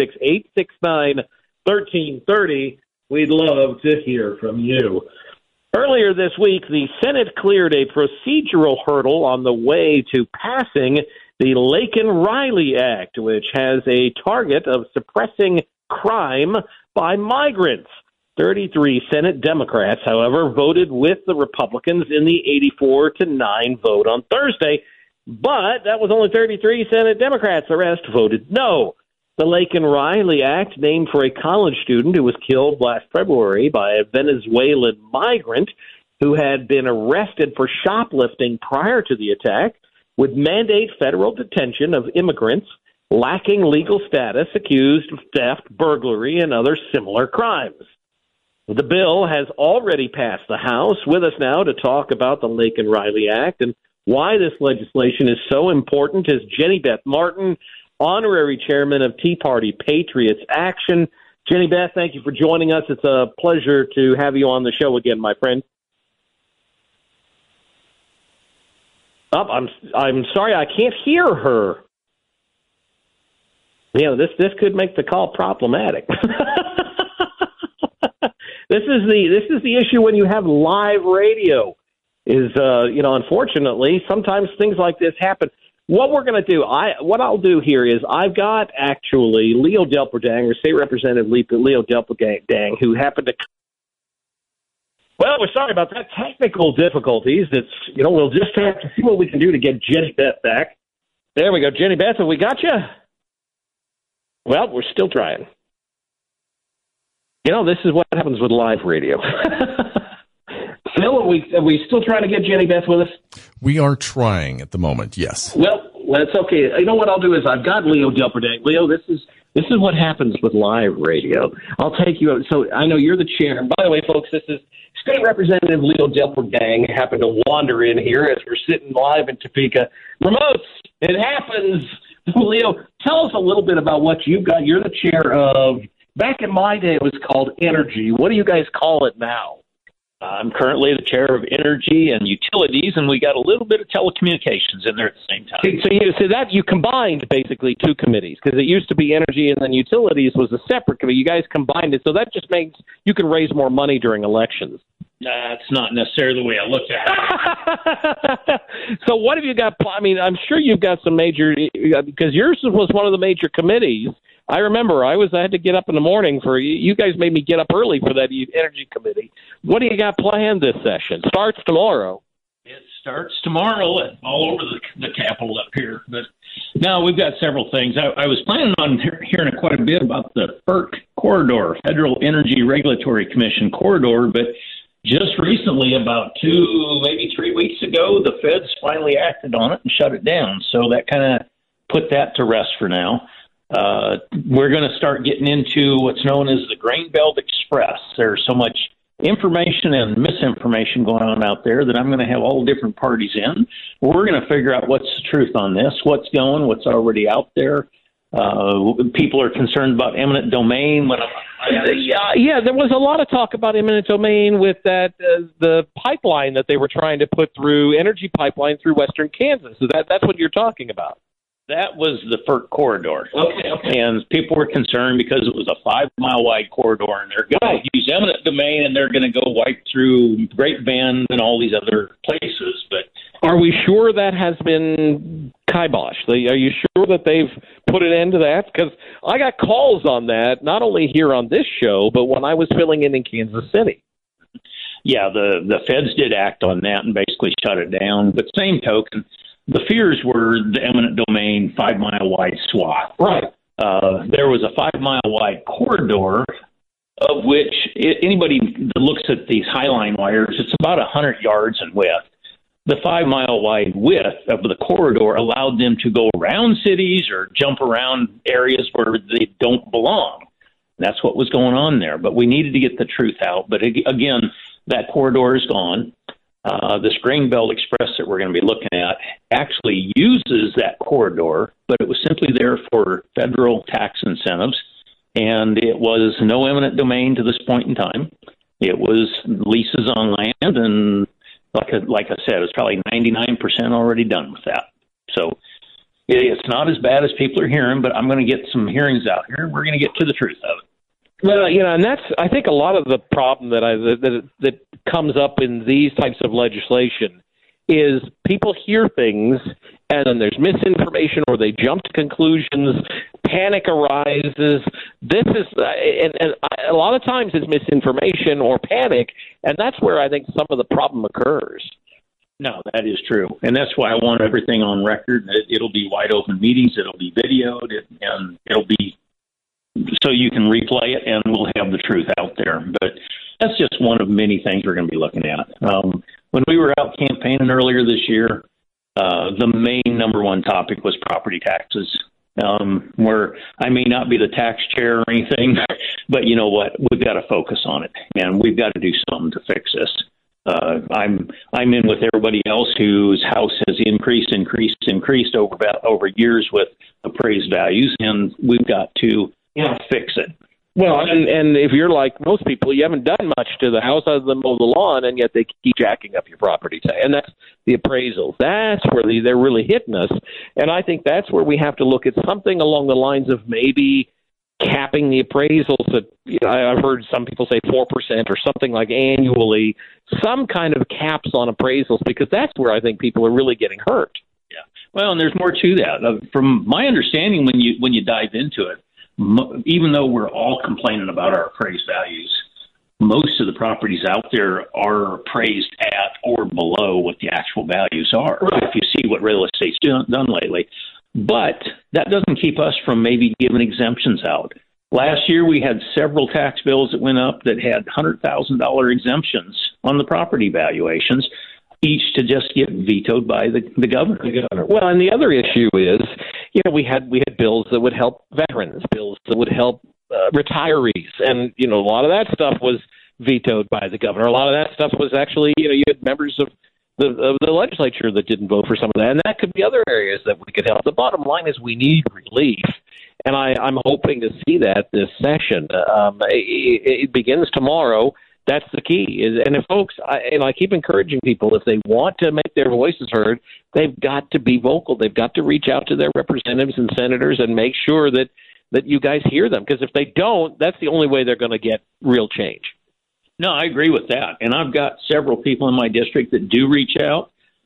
316-869-1330. We'd love to hear from you. Earlier this week, the Senate cleared a procedural hurdle on the way to passing the Laken Riley Act, which has a target of suppressing crime by migrants. 33 Senate Democrats, however, voted with the Republicans in the 84-9 vote on Thursday. But that was only 33 Senate Democrats. The rest voted no. The Laken Riley Act, named for a college student who was killed last February by a Venezuelan migrant who had been arrested for shoplifting prior to the attack, would mandate federal detention of immigrants lacking legal status accused of theft, burglary, and other similar crimes. The bill has already passed the House. With us now to talk about the Laken Riley Act and why this legislation is so important is Jenny Beth Martin, Honorary Chairman of Tea Party Patriots Action. Jenny Beth, thank you for joining us. It's a pleasure to have you on the show again, my friend. Oh, I'm sorry, I can't hear her. Yeah, this could make the call problematic. This is the issue when you have live radio. Unfortunately, sometimes things like this happen. What we're going to do, what I'll do here is I've got actually Leo Delperdang, or State Representative Leo Delperdang, who happened to. Well, we're sorry about that. Technical difficulties. We'll just have to see what we can do to get Jenny Beth back. There we go, Jenny Beth. Have we got you? Well, we're still trying. This is what happens with live radio. Phil, are we still trying to get Jenny Beth with us? We are trying at the moment, yes. Well, that's okay. You know what I'll do is I've got Leo Delperdang. Leo, this is what happens with live radio. I'll take you out. So I know you're the chair. And by the way, folks, this is State Representative Leo Delperdang happened to wander in here as we're sitting live in Topeka. Remotes, it happens. Leo, tell us a little bit about what you've got. You're the chair of, back in my day, it was called Energy. What do you guys call it now? I'm currently the chair of Energy and Utilities, and we got a little bit of telecommunications in there at the same time. So that you combined basically two committees, because it used to be Energy and then Utilities was a separate committee. You guys combined it, so that just means you can raise more money during elections. That's not necessarily the way I look at it. So what have you got? I mean, I'm sure you've got some major, because yours was one of the major committees. I remember I had to get up in the morning for you guys made me get up early for that Energy Committee. What do you got planned this session? Starts tomorrow. It starts tomorrow all over the Capitol up here. But no, we've got several things. I was planning on hearing quite a bit about the FERC corridor, Federal Energy Regulatory Commission corridor, but just recently, about 2, maybe 3 weeks ago, the feds finally acted on it and shut it down. So that kind of put that to rest for now. We're going to start getting into what's known as the Grain Belt Express. There's so much information and misinformation going on out there that I'm going to have all different parties in. We're going to figure out what's the truth on this, what's going, what's already out there. People are concerned about eminent domain. There was a lot of talk about eminent domain with that the pipeline that they were trying to put through, energy pipeline through western Kansas. So that's what you're talking about. That was the FERC corridor. Okay. And people were concerned because it was a 5-mile wide corridor, and they're going to use eminent domain, and they're going to go wipe through Great Bend and all these other places. But are we sure that has been kiboshed? Are you sure that they've put an end to that? Because I got calls on that, not only here on this show, but when I was filling in Kansas City. Yeah, the feds did act on that and basically shut it down. But same token, the fears were the eminent domain 5-mile wide swath. Right. There was a 5-mile wide corridor of which anybody that looks at these highline wires, it's about 100 yards in width. The 5-mile wide width of the corridor allowed them to go around cities or jump around areas where they don't belong. That's what was going on there. But we needed to get the truth out. But again, that corridor is gone. This Grain Belt Express that we're going to be looking at actually uses that corridor, but it was simply there for federal tax incentives, and it was no eminent domain to this point in time. It was leases on land, and like I said, it's probably 99% already done with that. So it's not as bad as people are hearing, but I'm going to get some hearings out here, and we're going to get to the truth of it. Well, and that's, I think, a lot of the problem that comes up in these types of legislation is people hear things and then there's misinformation or they jump to conclusions, panic arises. This is, and a lot of times it's misinformation or panic, and that's where I think some of the problem occurs. No, that is true. And that's why I want everything on record. It'll be wide open meetings. It'll be videoed, and it'll be so you can replay it, and we'll have the truth out there. But that's just one of many things we're going to be looking at. When we were out campaigning earlier this year, the main number one topic was property taxes, where I may not be the tax chair or anything, but you know what? We've got to focus on it, and we've got to do something to fix this. I'm in with everybody else whose house has increased over years with appraised values, and we've got to fix it. Well, and if you're like most people, you haven't done much to the house other than mow the lawn, and yet they keep jacking up your property tax. And that's the appraisals. That's where they're really hitting us. And I think that's where we have to look at something along the lines of maybe capping the appraisals at, I've heard some people say 4% or something like annually, some kind of caps on appraisals, because that's where I think people are really getting hurt. Yeah. Well, and there's more to that. From my understanding, when you dive into it, even though we're all complaining about our appraised values, most of the properties out there are appraised at or below what the actual values are. Right. If you see what real estate's done lately. But that doesn't keep us from maybe giving exemptions out. Last year, we had several tax bills that went up that had $100,000 exemptions on the property valuations, each to just get vetoed by the governor. Well, and the other issue is, we had bills that would help veterans, bills that would help retirees, and a lot of that stuff was vetoed by the governor. A lot of that stuff was actually, you had members of the legislature that didn't vote for some of that, and that could be other areas that we could help. The bottom line is we need relief. And I'm hoping to see that this session. It begins tomorrow. That's the key. And if folks, I keep encouraging people, if they want to make their voices heard, they've got to be vocal. They've got to reach out to their representatives and senators and make sure that you guys hear them. Because if they don't, that's the only way they're going to get real change. No, I agree with that. And I've got several people in my district that do reach out.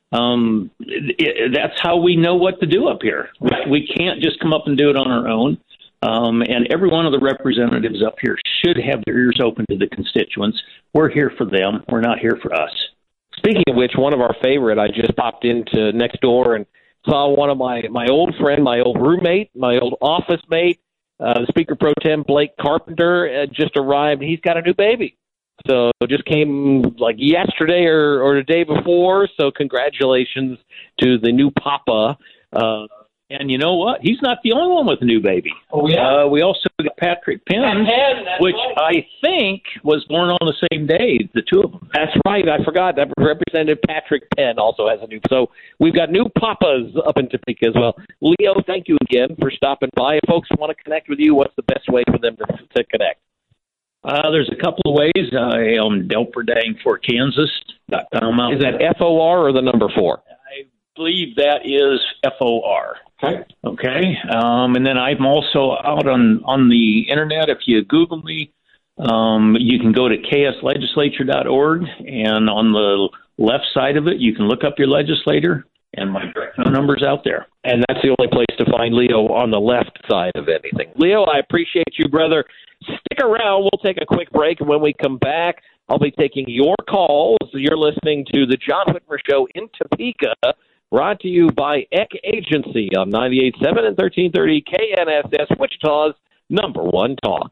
That's how we know what to do up here. We can't just come up and do it on our own. And every one of the representatives up here should have their ears open to the constituents. We're here for them. We're not here for us. Speaking of which, one of our favorite, I just popped into next door and saw one of my old friend, my old roommate, my old office mate, the Speaker Pro Tem Blake Carpenter, just arrived. He's got a new baby. So it just came like yesterday or the day before. So congratulations to the new papa. And you know what? He's not the only one with a new baby. Oh, yeah. We also got Patrick Penn, which I think was born on the same day, the two of them. That's right. I forgot that Representative Patrick Penn also has a new. So we've got new papas up in Topeka as well. Leo, thank you again for stopping by. If folks want to connect with you, what's the best way for them to connect? There's a couple of ways. I am DelperDangForKansas.com. Is that FOR or the number 4? I believe that is FOR. Okay. And then I'm also out on the internet. If you Google me, you can go to kslegislature.org, and on the left side of it, you can look up your legislator, and my direct phone number's out there. And that's the only place to find Leo, on the left side of anything. Leo, I appreciate you, brother. Stick around. We'll take a quick break, and when we come back, I'll be taking your calls. You're listening to the John Whitmer Show in Topeka, brought to you by Eck Agency on 98.7 and 1330 KNSS, Wichita's #1 talk.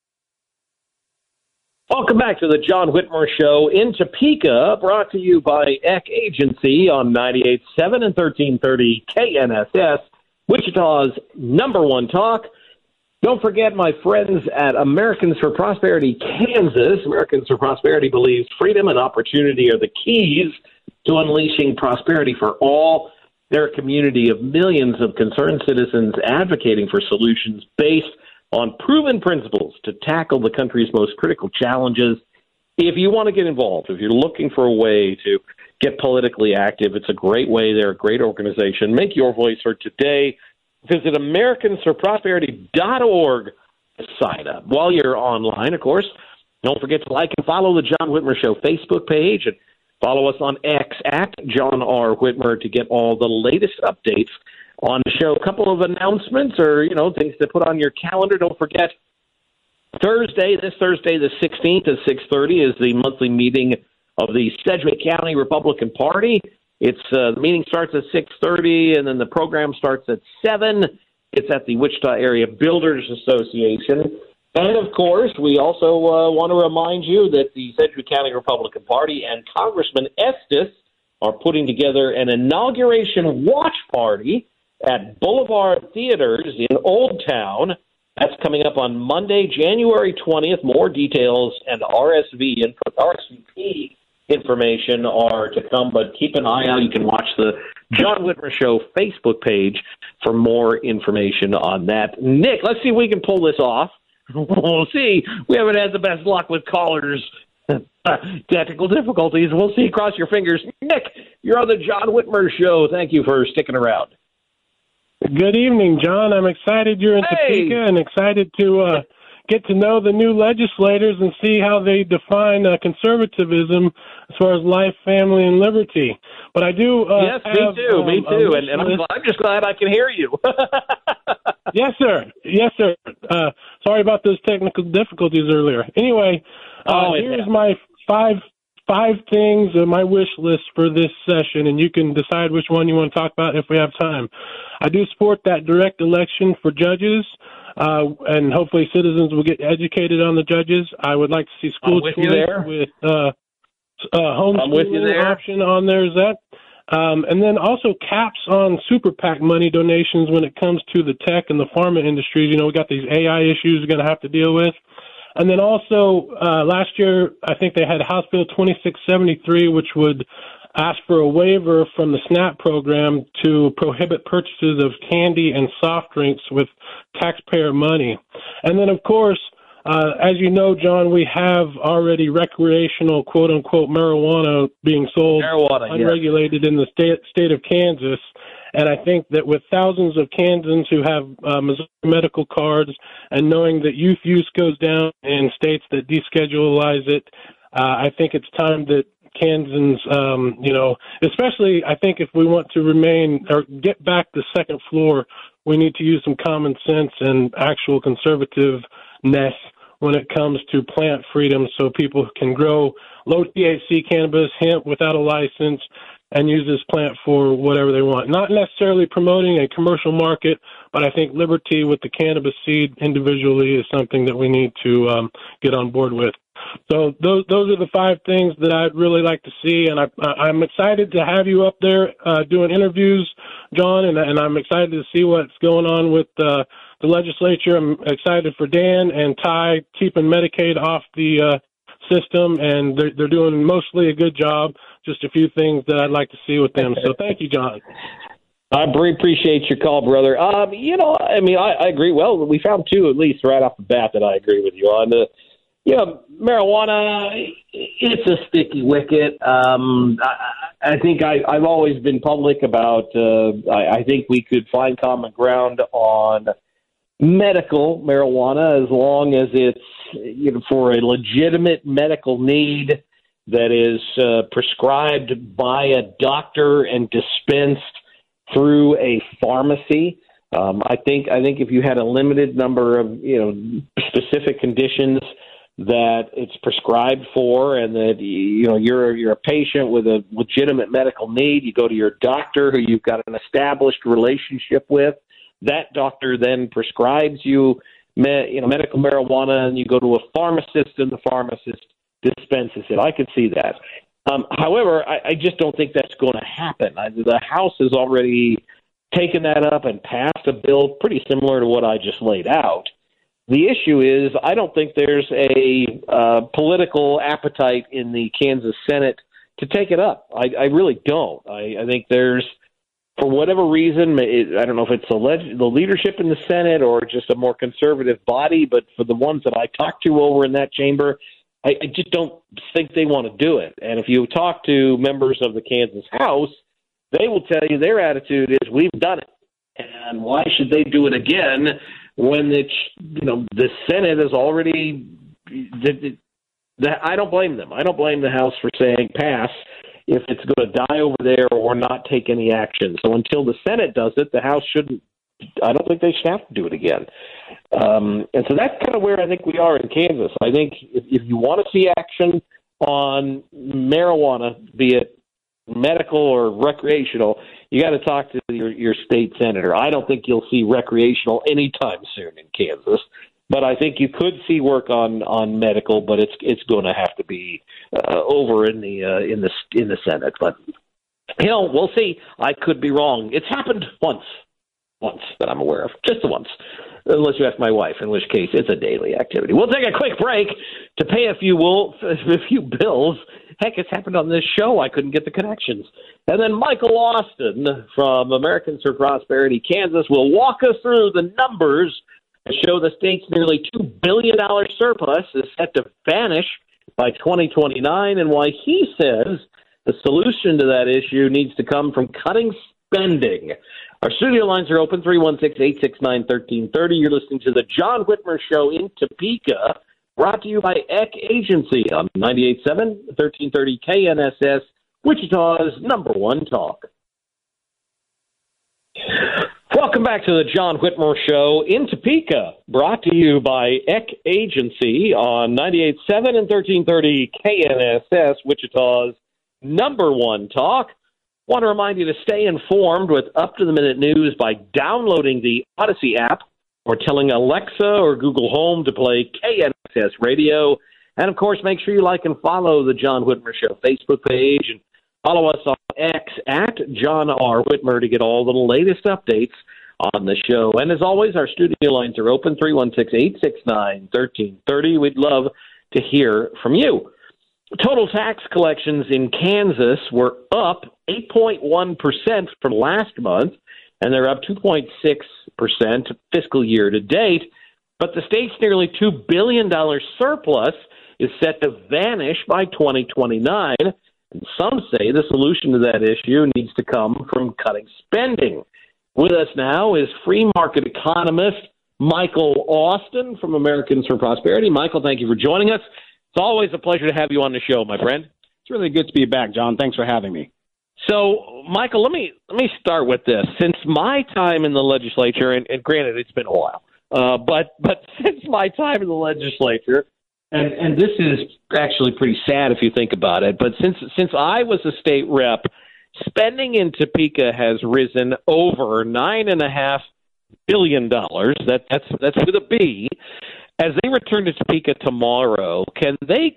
Welcome back to the John Whitmer Show in Topeka, brought to you by Eck Agency on 98.7 and 1330 KNSS, Wichita's #1 talk. Don't forget my friends at Americans for Prosperity Kansas. Americans for Prosperity believes freedom and opportunity are the keys to unleashing prosperity for all. They're a community of millions of concerned citizens advocating for solutions based on proven principles to tackle the country's most critical challenges. If you want to get involved, if you're looking for a way to get politically active, it's a great way. They're a great organization. Make your voice heard today. Visit AmericansForProsperity.org to sign up. While you're online, of course, don't forget to like and follow the John Whitmer Show Facebook page, and follow us on X at John R. Whitmer to get all the latest updates on the show. A couple of announcements or, things to put on your calendar. Don't forget, this Thursday, the 16th at 6:30 is the monthly meeting of the Sedgwick County Republican Party. The meeting starts at 6:30, and then the program starts at 7. It's at the Wichita Area Builders Association. And, of course, we also want to remind you that the Sedgwick County Republican Party and Congressman Estes are putting together an inauguration watch party at Boulevard Theaters in Old Town. That's coming up on Monday, January 20th. More details and RSVP information are to come, but keep an eye out. You can watch the John Whitmer Show Facebook page for more information on that. Nick, let's see if we can pull this off. We'll see. We haven't had the best luck with callers. Technical difficulties. We'll see. Cross your fingers. Nick, you're on the John Whitmer Show. Thank you for sticking around. Good evening, John. I'm excited you're in Topeka and excited to get to know the new legislators and see how they define conservatism as far as life, family, and liberty. But I do yes, me too. And I'm just glad I can hear you. Yes, sir. Sorry about those technical difficulties earlier. Anyway, here's my five things on my wish list for this session, and you can decide which one you want to talk about if we have time. I do support that direct election for judges. and hopefully citizens will get educated on the judges. I would like to see school choice with homeschooling option on there. Is that? And then also caps on super PAC money donations when it comes to the tech and the pharma industries. We got these AI issues we're going to have to deal with. And then also last year, I think they had House Bill 2673, which would ask for a waiver from the SNAP program to prohibit purchases of candy and soft drinks with taxpayer money. And then, of course, as you know, John, we have already recreational, quote-unquote, marijuana being sold unregulated in the state of Kansas. And I think that with thousands of Kansans who have Missouri medical cards and knowing that youth use goes down in states that deschedule it, I think it's time that Kansans, especially I think if we want to remain or get back the second floor, we need to use some common sense and actual conservativeness when it comes to plant freedom so people can grow low THC cannabis, hemp without a license, and use this plant for whatever they want. Not necessarily promoting a commercial market, but I think liberty with the cannabis seed individually is something that we need to get on board with. So those are the 5 things that I'd really like to see, and I'm excited to have you up there doing interviews, John, and I'm excited to see what's going on with the legislature. I'm excited for Dan and Ty keeping Medicaid off the system, and they're doing mostly a good job. Just a few things that I'd like to see with them. So thank you, John. I appreciate your call, brother. I agree. Well, we found 2 at least right off the bat that I agree with you on. Marijuana, it's a sticky wicket. I think I've always been public about I think we could find common ground on medical marijuana as long as it's for a legitimate medical need that is prescribed by a doctor and dispensed through a pharmacy. I think if you had a limited number of specific conditions that it's prescribed for, and that you're a patient with a legitimate medical need, you go to your doctor who you've got an established relationship with. That doctor then prescribes you medical marijuana, and you go to a pharmacist, and the pharmacist dispenses it. I could see that. However, I just don't think that's going to happen. The House has already taken that up and passed a bill pretty similar to what I just laid out. The issue is I don't think there's a political appetite in the Kansas Senate to take it up. I really don't. I think there's, for whatever reason, I don't know if it's the leadership in the Senate or just a more conservative body, but for the ones that I talk to over in that chamber, I just don't think they want to do it. And if you talk to members of the Kansas House, they will tell you their attitude is, we've done it. And why should they do it again when the Senate is already I don't blame them. I don't blame the House for saying pass if it's going to die over there or not take any action. So until the Senate does it, the House shouldn't. I don't think they should have to do it again. And so that's kind of where I think we are in Kansas. I think if you want to see action on marijuana, be it medical or recreational, you got to talk to your state senator. I don't think you'll see recreational anytime soon in Kansas, but I think you could see work on medical, but it's going to have to be over in the Senate. But we'll see. I could be wrong. It's happened once that I'm aware of, just the once. Unless you ask my wife, in which case it's a daily activity. We'll take a quick break to pay a few bills. Heck, it's happened on this show. I couldn't get the connections. And then Michael Austin from Americans for Prosperity, Kansas, will walk us through the numbers and show the state's nearly $2 billion surplus is set to vanish by 2029, and why he says the solution to that issue needs to come from cutting spending. Our studio lines are open, 316-869-1330. You're listening to the John Whitmer Show in Topeka, brought to you by Eck Agency on 98.7, 1330 KNSS, Wichita's #1 talk. Welcome back to the John Whitmer Show in Topeka, brought to you by Eck Agency on 98.7 and 1330 KNSS, Wichita's #1 talk. Want to remind you to stay informed with up-to-the-minute news by downloading the Odyssey app or telling Alexa or Google Home to play KNSS Radio. And, of course, make sure you like and follow the John Whitmer Show Facebook page and follow us on X at John R. Whitmer to get all the latest updates on the show. And, as always, our studio lines are open, 316-869-1330. We'd love to hear from you. Total tax collections in Kansas were up 8.1% from last month, and they're up 2.6% fiscal year to date. But the state's nearly $2 billion surplus is set to vanish by 2029. And some say the solution to that issue needs to come from cutting spending. With us now is free market economist Michael Austin from Americans for Prosperity. Michael, thank you for joining us. It's always a pleasure to have you on the show, my friend. It's really good to be back, John. Thanks for having me. So, Michael, let me start with this. Since my time in the legislature, and granted, it's been a while, but since my time in the legislature, and this is actually pretty sad if you think about it, but since I was a state rep, spending in Topeka has risen over $9.5 billion. That's with a B. As they return to Topeka tomorrow, can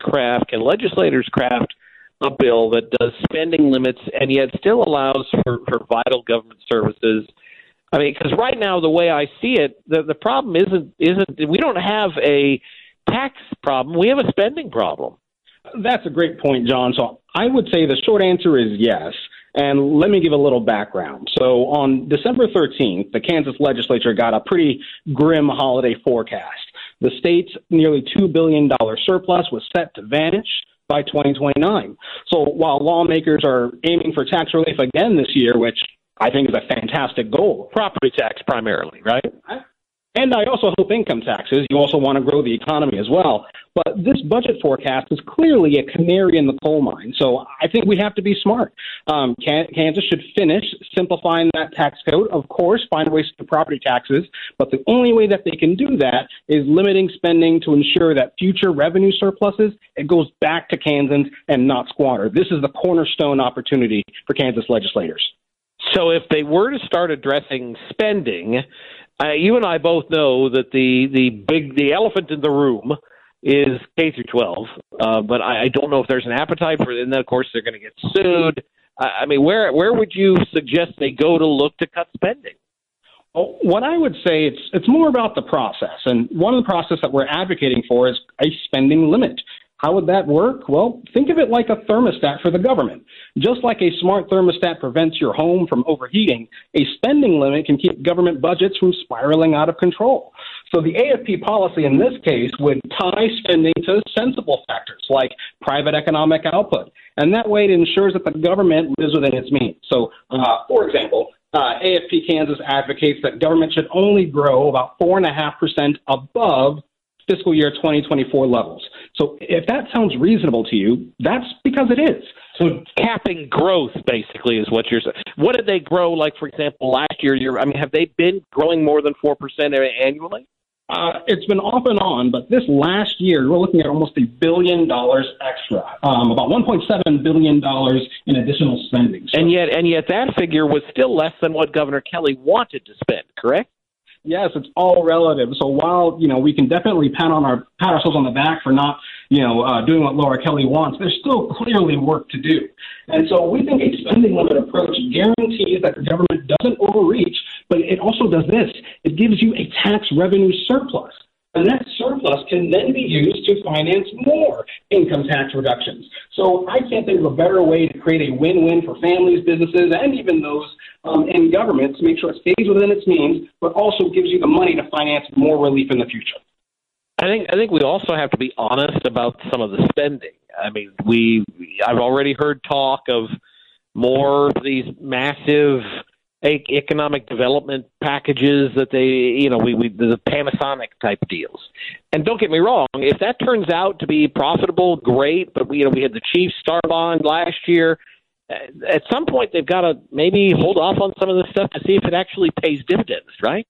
legislators craft a bill that does spending limits and yet still allows for vital government services? I mean, because right now, the way I see it, the problem isn't we don't have a tax problem, we have a spending problem. That's a great point, John. So I would say the short answer is yes. And let me give a little background. So on December 13th, the Kansas legislature got a pretty grim holiday forecast. The state's nearly $2 billion surplus was set to vanish by 2029. So while lawmakers are aiming for tax relief again this year, which I think is a fantastic goal. Property tax primarily, right? And I also hope income taxes. You also want to grow the economy as well. But this budget forecast is clearly a canary in the coal mine. So I think we have to be smart. Kansas should finish simplifying that tax code. Of course, find ways to property taxes. But the only way that they can do that is limiting spending to ensure that future revenue surpluses, it goes back to Kansans and not squatter. This is the cornerstone opportunity for Kansas legislators. So if they were to start addressing spending, you and I both know that the elephant in the room is K through 12, but I don't know if there's an appetite for it. And then, of course, they're going to get sued. I mean, where would you suggest they go to look to cut spending? Well, what I would say, it's more about the process. And one of the process that we're advocating for is a spending limit. How would that work? Well, think of it like a thermostat for the government. Just like a smart thermostat prevents your home from overheating, a spending limit can keep government budgets from spiraling out of control. So the AFP policy in this case would tie spending to sensible factors like private economic output. And that way it ensures that the government lives within its means. So, for example, AFP Kansas advocates that government should only grow about 4.5% above fiscal year 2024 levels. So if that sounds reasonable to you, that's because it is. So capping growth, basically, is what you're saying. What did they grow, like, for example, last year? Have they been growing more than 4% annually? It's been off and on, but this last year, we're looking at almost $1 billion extra, about $1.7 billion in additional spending. So, and yet that figure was still less than what Governor Kelly wanted to spend, correct? Yes, it's all relative. So while, we can definitely pat ourselves on the back for not, doing what Laura Kelly wants, there's still clearly work to do. And so we think a spending limit approach guarantees that the government doesn't overreach, but it also does this. It gives you a tax revenue surplus. And that surplus can then be used to finance more income tax reductions. So I can't think of a better way to create a win-win for families, businesses, and even those in government to make sure it stays within its means, but also gives you the money to finance more relief in the future. I think we also have to be honest about some of the spending. I mean, I've already heard talk of more of these massive economic development packages that the Panasonic type deals. And don't get me wrong, if that turns out to be profitable, great. But we had the Chiefs Star Bond last year. At some point, they've got to maybe hold off on some of this stuff to see if it actually pays dividends, right?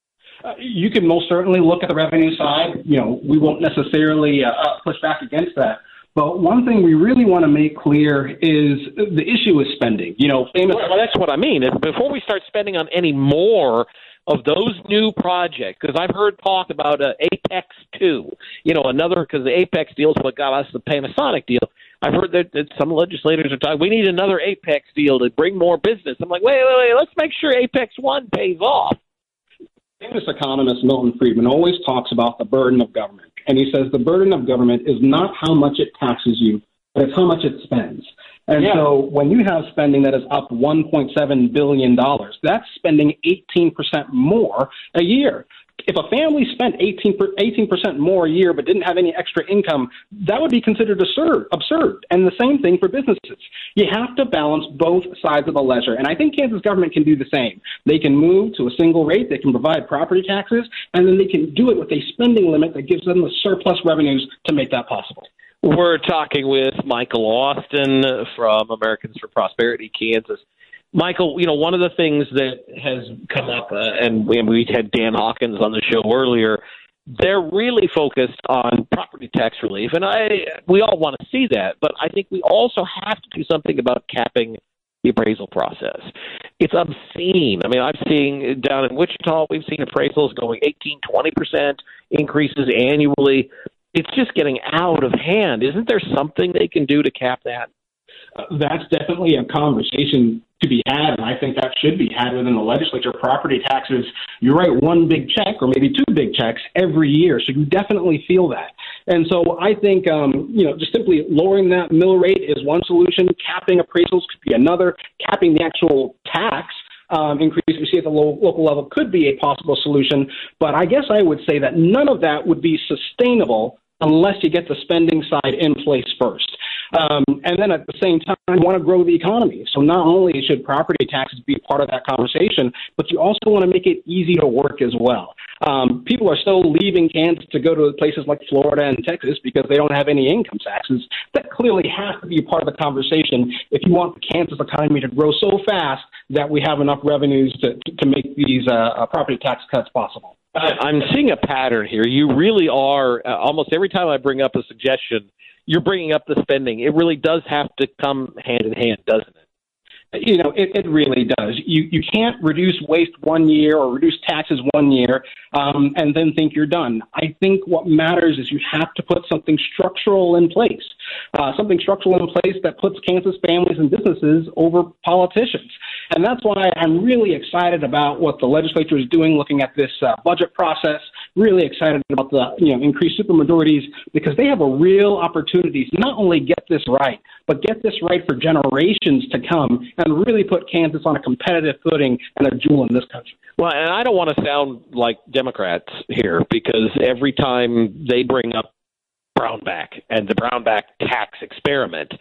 You can most certainly look at the revenue side. We won't necessarily push back against that. But one thing we really want to make clear is the issue is spending. Well, that's what I mean. Before we start spending on any more of those new projects, because I've heard talk about Apex 2, another, because the Apex deal is what got us the Panasonic deal. I've heard that some legislators are talking, we need another Apex deal to bring more business. I'm like, wait, let's make sure Apex 1 pays off. Famous economist Milton Friedman always talks about the burden of government. And he says the burden of government is not how much it taxes you, but it's how much it spends. And so when you have spending that is up $1.7 billion, that's spending 18% more a year. If a family spent 18% more a year but didn't have any extra income, that would be considered absurd. And the same thing for businesses. You have to balance both sides of the ledger. And I think Kansas government can do the same. They can move to a single rate. They can provide property taxes. And then they can do it with a spending limit that gives them the surplus revenues to make that possible. We're talking with Michael Austin from Americans for Prosperity, Kansas. Michael, one of the things that has come up, and we had Dan Hawkins on the show earlier, they're really focused on property tax relief, and we all want to see that, but I think we also have to do something about capping the appraisal process. It's obscene. I mean, I've seen down in Wichita, we've seen appraisals going 18-20% increases annually. It's just getting out of hand. Isn't there something they can do to cap that? That's definitely a conversation to be had, and I think that should be had within the legislature. Property taxes, you write one big check or maybe two big checks every year, so you definitely feel that. And so I think, just simply lowering that mill rate is one solution. Capping appraisals could be another. Capping the actual tax increase we see at the local level could be a possible solution. But I guess I would say that none of that would be sustainable unless you get the spending side in place first. And then at the same time, you want to grow the economy. So not only should property taxes be part of that conversation, but you also want to make it easy to work as well. People are still leaving Kansas to go to places like Florida and Texas because they don't have any income taxes. That clearly has to be part of the conversation if you want the Kansas economy to grow so fast that we have enough revenues to make these property tax cuts possible. I'm seeing a pattern here. You really are, almost every time I bring up a suggestion, you're bringing up the spending. It really does have to come hand in hand, doesn't it? It really does. You can't reduce waste 1 year or reduce taxes 1 year and then think you're done. I think what matters is you have to put something structural in place, that puts Kansas families and businesses over politicians. And that's why I'm really excited about what the legislature is doing, looking at this budget process, really excited about the increased supermajorities, because they have a real opportunity to not only get this right, but get this right for generations to come and really put Kansas on a competitive footing and a jewel in this country. Well, and I don't want to sound like Democrats here, because every time they bring up Brownback and the Brownback tax experiment,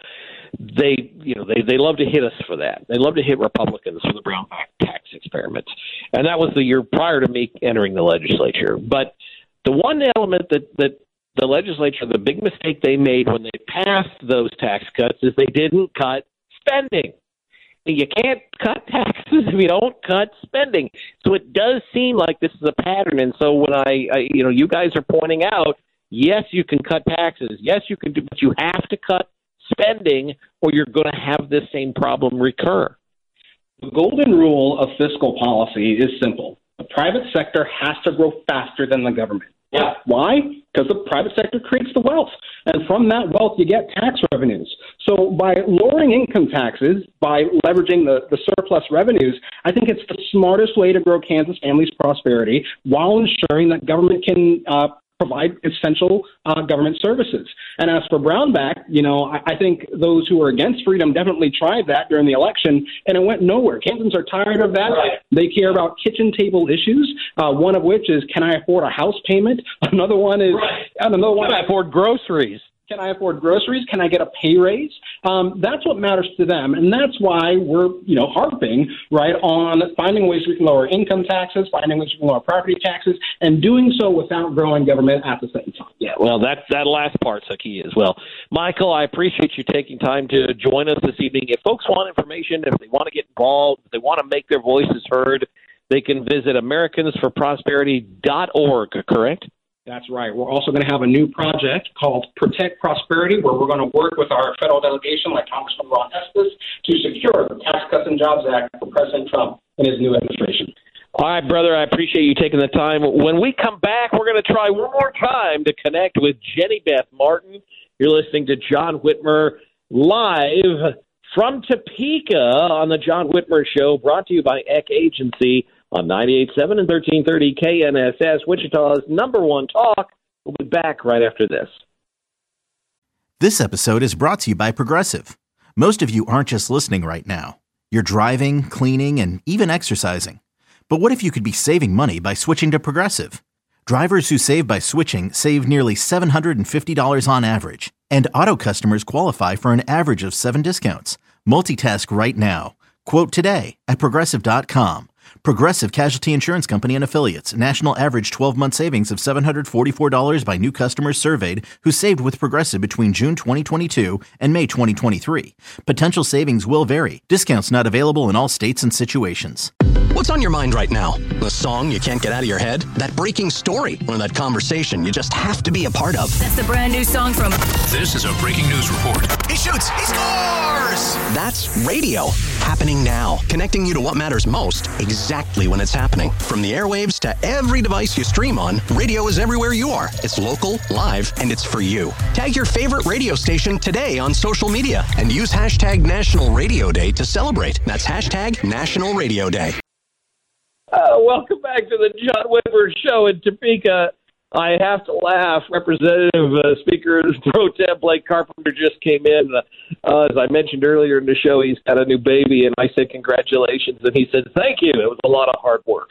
they love to hit us for that. They love to hit Republicans for the Brownback tax experiment. And that was the year prior to me entering the legislature. But the one element that the legislature, the big mistake they made when they passed those tax cuts is they didn't cut spending. You can't cut taxes if you don't cut spending. So it does seem like this is a pattern. And so when you guys are pointing out, yes, you can cut taxes. Yes, you can do, but you have to cut spending or you're going to have this same problem recur. The golden rule of fiscal policy is simple. The private sector has to grow faster than the government. Yeah. Why? Because the private sector creates the wealth. And from that wealth, you get tax revenues. So by lowering income taxes, by leveraging the surplus revenues, I think it's the smartest way to grow Kansas families' prosperity while ensuring that government can provide essential government services. And as for Brownback, I think those who are against freedom definitely tried that during the election, and it went nowhere. Kansans are tired of that. Right. They care about kitchen table issues, one of which is, can I afford a house payment? Another one is, can I afford groceries? Can I afford groceries? Can I get a pay raise? That's what matters to them, and that's why we're, harping on finding ways we can lower income taxes, finding ways we can lower property taxes, and doing so without growing government at the same time. Yeah, well, that last part's a key as well. Michael, I appreciate you taking time to join us this evening. If folks want information, if they want to get involved, if they want to make their voices heard, they can visit AmericansForProsperity.org, correct? That's right. We're also going to have a new project called Protect Prosperity, where we're going to work with our federal delegation, like Congressman Ron Estes, to secure the Tax Cuts and Jobs Act for President Trump and his new administration. All right, brother, I appreciate you taking the time. When we come back, we're going to try one more time to connect with Jenny Beth Martin. You're listening to John Whitmer live from Topeka on the John Whitmer Show, brought to you by Eck Agency on 98.7 and 1330 KNSS, Wichita's #1 talk. We'll be back right after this. This episode is brought to you by Progressive. Most of you aren't just listening right now. You're driving, cleaning, and even exercising. But what if you could be saving money by switching to Progressive? Drivers who save by switching save nearly $750 on average. And auto customers qualify for an average of 7 discounts. Multitask right now. Quote today at Progressive.com. Progressive Casualty Insurance Company and Affiliates. National average 12-month savings of $744 by new customers surveyed who saved with Progressive between June 2022 and May 2023. Potential savings will vary. Discounts not available in all states and situations. What's on your mind right now? The song you can't get out of your head? That breaking story? Or that conversation you just have to be a part of? That's the brand new song from... This is a breaking news report. He shoots. He scores! That's radio. Happening now. Connecting you to what matters most, exactly when it's happening. From the airwaves to every device you stream on, radio is everywhere you are. It's local, live, and it's for you. Tag your favorite radio station today on social media and use hashtag National Radio Day to celebrate. That's hashtag National Radio Day. Welcome back to the John Whitmer Show in Topeka. I have to laugh. Representative Speaker Pro Tem Blake Carpenter just came in. As I mentioned earlier in the show, he's got a new baby, and I said congratulations, and he said thank you. It was a lot of hard work.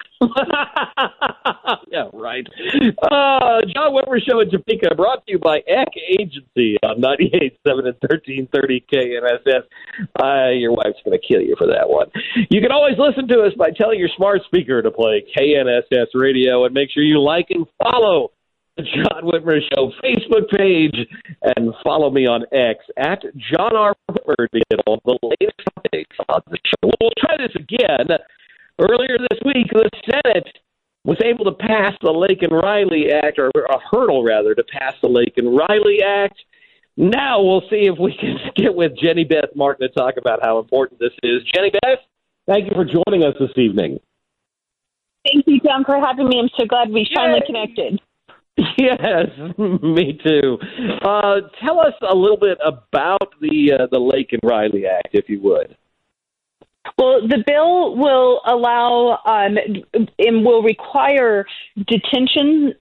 Yeah, right. John Whitmer Show in Topeka, brought to you by Eck Agency on 98.7 and 1330 KNSS. Your wife's going to kill you for that one. You can always listen to us by telling your smart speaker to play KNSS Radio, and make sure you like and follow the John Whitmer Show Facebook page, and follow me on X at John R. Whitmer to get all the latest updates on the show. We'll try this again. Earlier this week, the Senate was able to pass the Laken-Riley Act, or a hurdle, rather, to pass the Laken-Riley Act. Now we'll see if we can get with Jenny Beth Martin to talk about how important this is. Jenny Beth, thank you for joining us this evening. Thank you, John, for having me. I'm so glad we finally connected. Yes, me too. Tell us a little bit about the Laken-Riley Act, if you would. Well, the bill will allow and will require detention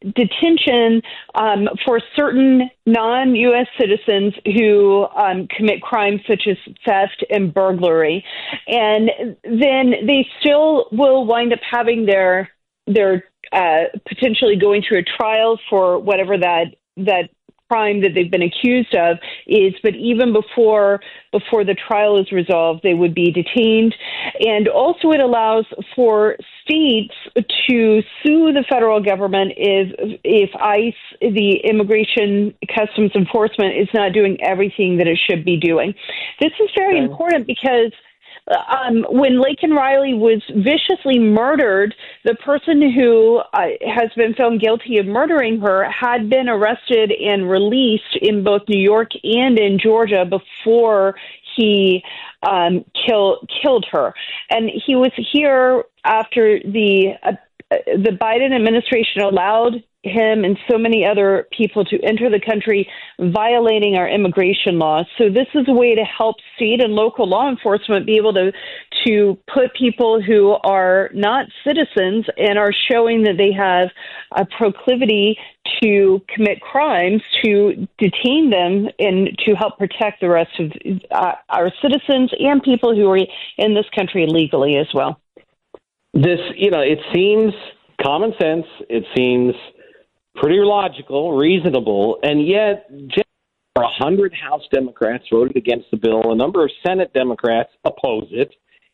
for certain non-U.S. citizens who commit crimes such as theft and burglary, and then they still will wind up having their potentially going through a trial for whatever that crime that they've been accused of is, but even before the trial is resolved, they would be detained. And also it allows for states to sue the federal government if ICE, the Immigration Customs Enforcement, is not doing everything that it should be doing. This is very important because when Laken-Riley was viciously murdered, the person who has been found guilty of murdering her had been arrested and released in both New York and in Georgia before he killed her. And he was here after the Biden administration allowed him and so many other people to enter the country violating our immigration laws. So this is a way to help state and local law enforcement be able to put people who are not citizens and are showing that they have a proclivity to commit crimes, to detain them and to help protect the rest of our citizens and people who are in this country illegally as well. This, it seems common sense. It seems pretty logical, reasonable, and yet 100 House Democrats voted against the bill. A number of Senate Democrats oppose it.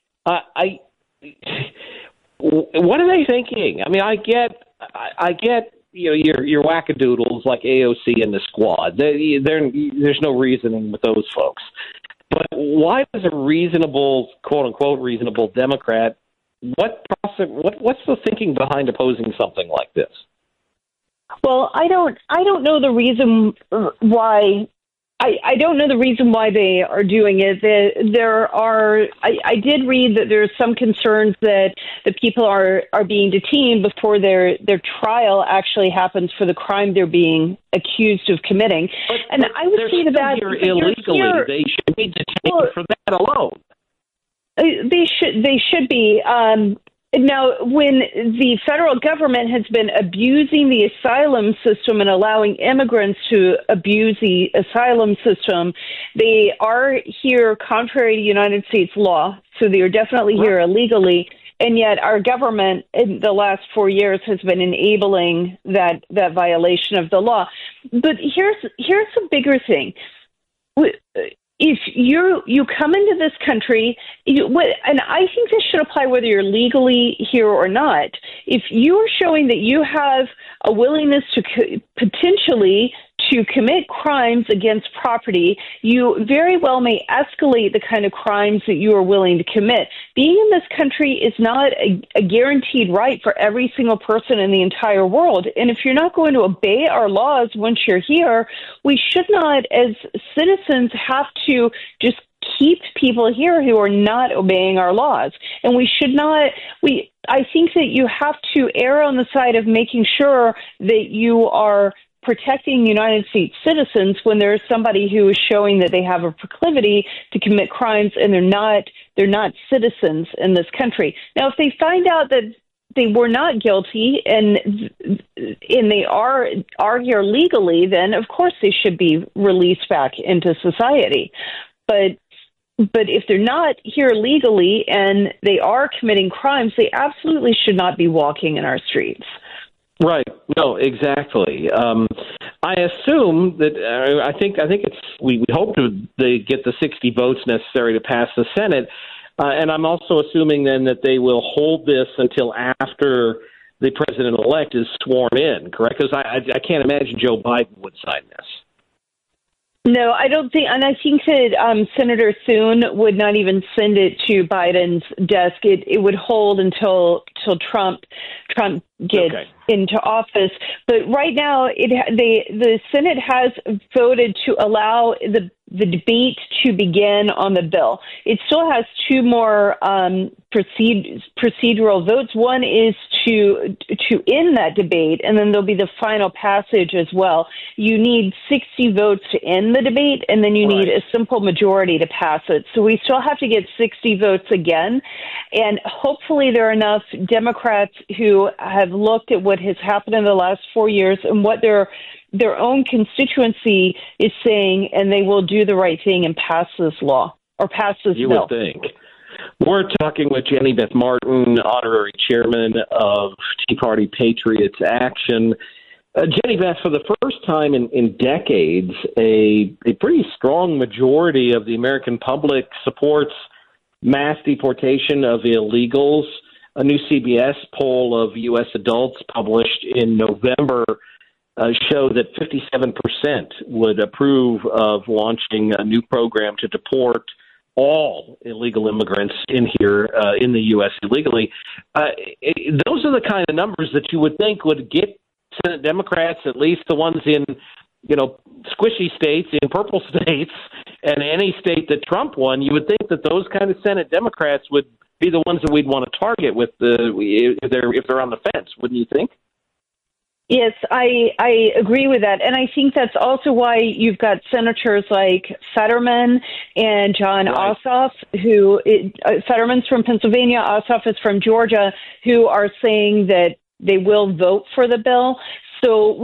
What are they thinking? I mean, I get your wackadoodles like AOC and the Squad. There's no reasoning with those folks. But why does a reasonable, quote unquote, reasonable Democrat? What's the thinking behind opposing something like this? Well, I don't know the reason why I don't know the reason why they are doing it. I did read that there's some concerns that the people are being detained before their trial actually happens for the crime they're being accused of committing. But I would say that here illegally. They should be detained for that alone. They should be. Now, when the federal government has been abusing the asylum system and allowing immigrants to abuse the asylum system, they are here contrary to United States law, so they are definitely here illegally. And yet our government in the last 4 years has been enabling that violation of the law. But here's the bigger thing. If you come into this country, and I think this should apply whether you're legally here or not, if you are showing that you have a willingness to potentially to commit crimes against property, you very well may escalate the kind of crimes that you are willing to commit. Being in this country is not a guaranteed right for every single person in the entire world. And if you're not going to obey our laws once you're here, we should not, as citizens, have to just keep people here who are not obeying our laws. And we should not, I think that you have to err on the side of making sure that you are protecting United States citizens when there's somebody who is showing that they have a proclivity to commit crimes and they're not citizens in this country. Now, if they find out that they were not guilty and they are here legally, then of course they should be released back into society. But if they're not here legally and they are committing crimes, they absolutely should not be walking in our streets. Right. No, exactly. I assume that I think it's we hope they get the 60 votes necessary to pass the Senate, and I'm also assuming then that they will hold this until after the president-elect is sworn in. Correct? Because I can't imagine Joe Biden would sign this. No, I don't think, and I think that Senator Thune would not even send it to Biden's desk. It would hold until Trump gets into office. But right now, the Senate has voted to allow the debate to begin on the bill. It still has two more procedural votes. One is to end that debate, and then there'll be the final passage as well. You need 60 votes to end the debate, and then you need a simple majority to pass it. So we still have to get 60 votes again, and hopefully there are enough Democrats who have looked at what has happened in the last 4 years and what their own constituency is saying, and they will do the right thing and pass this law or pass this bill. You would think. We're talking with Jenny Beth Martin, honorary chairman of Tea Party Patriots Action. Jenny Beth, for the first time in decades, a pretty strong majority of the American public supports mass deportation of illegals. A new CBS poll of U.S. adults published in November showed that 57% would approve of launching a new program to deport all illegal immigrants in here in the U.S. illegally. Those are the kind of numbers that you would think would get Senate Democrats, at least the ones in, squishy states, in purple states, and any state that Trump won. You would think that those kind of Senate Democrats would be the ones that we'd want to target with if they're on the fence, wouldn't you think? Yes, I agree with that. And I think that's also why you've got senators like Fetterman and John Ossoff, Fetterman's from Pennsylvania, Ossoff is from Georgia, who are saying that they will vote for the bill. So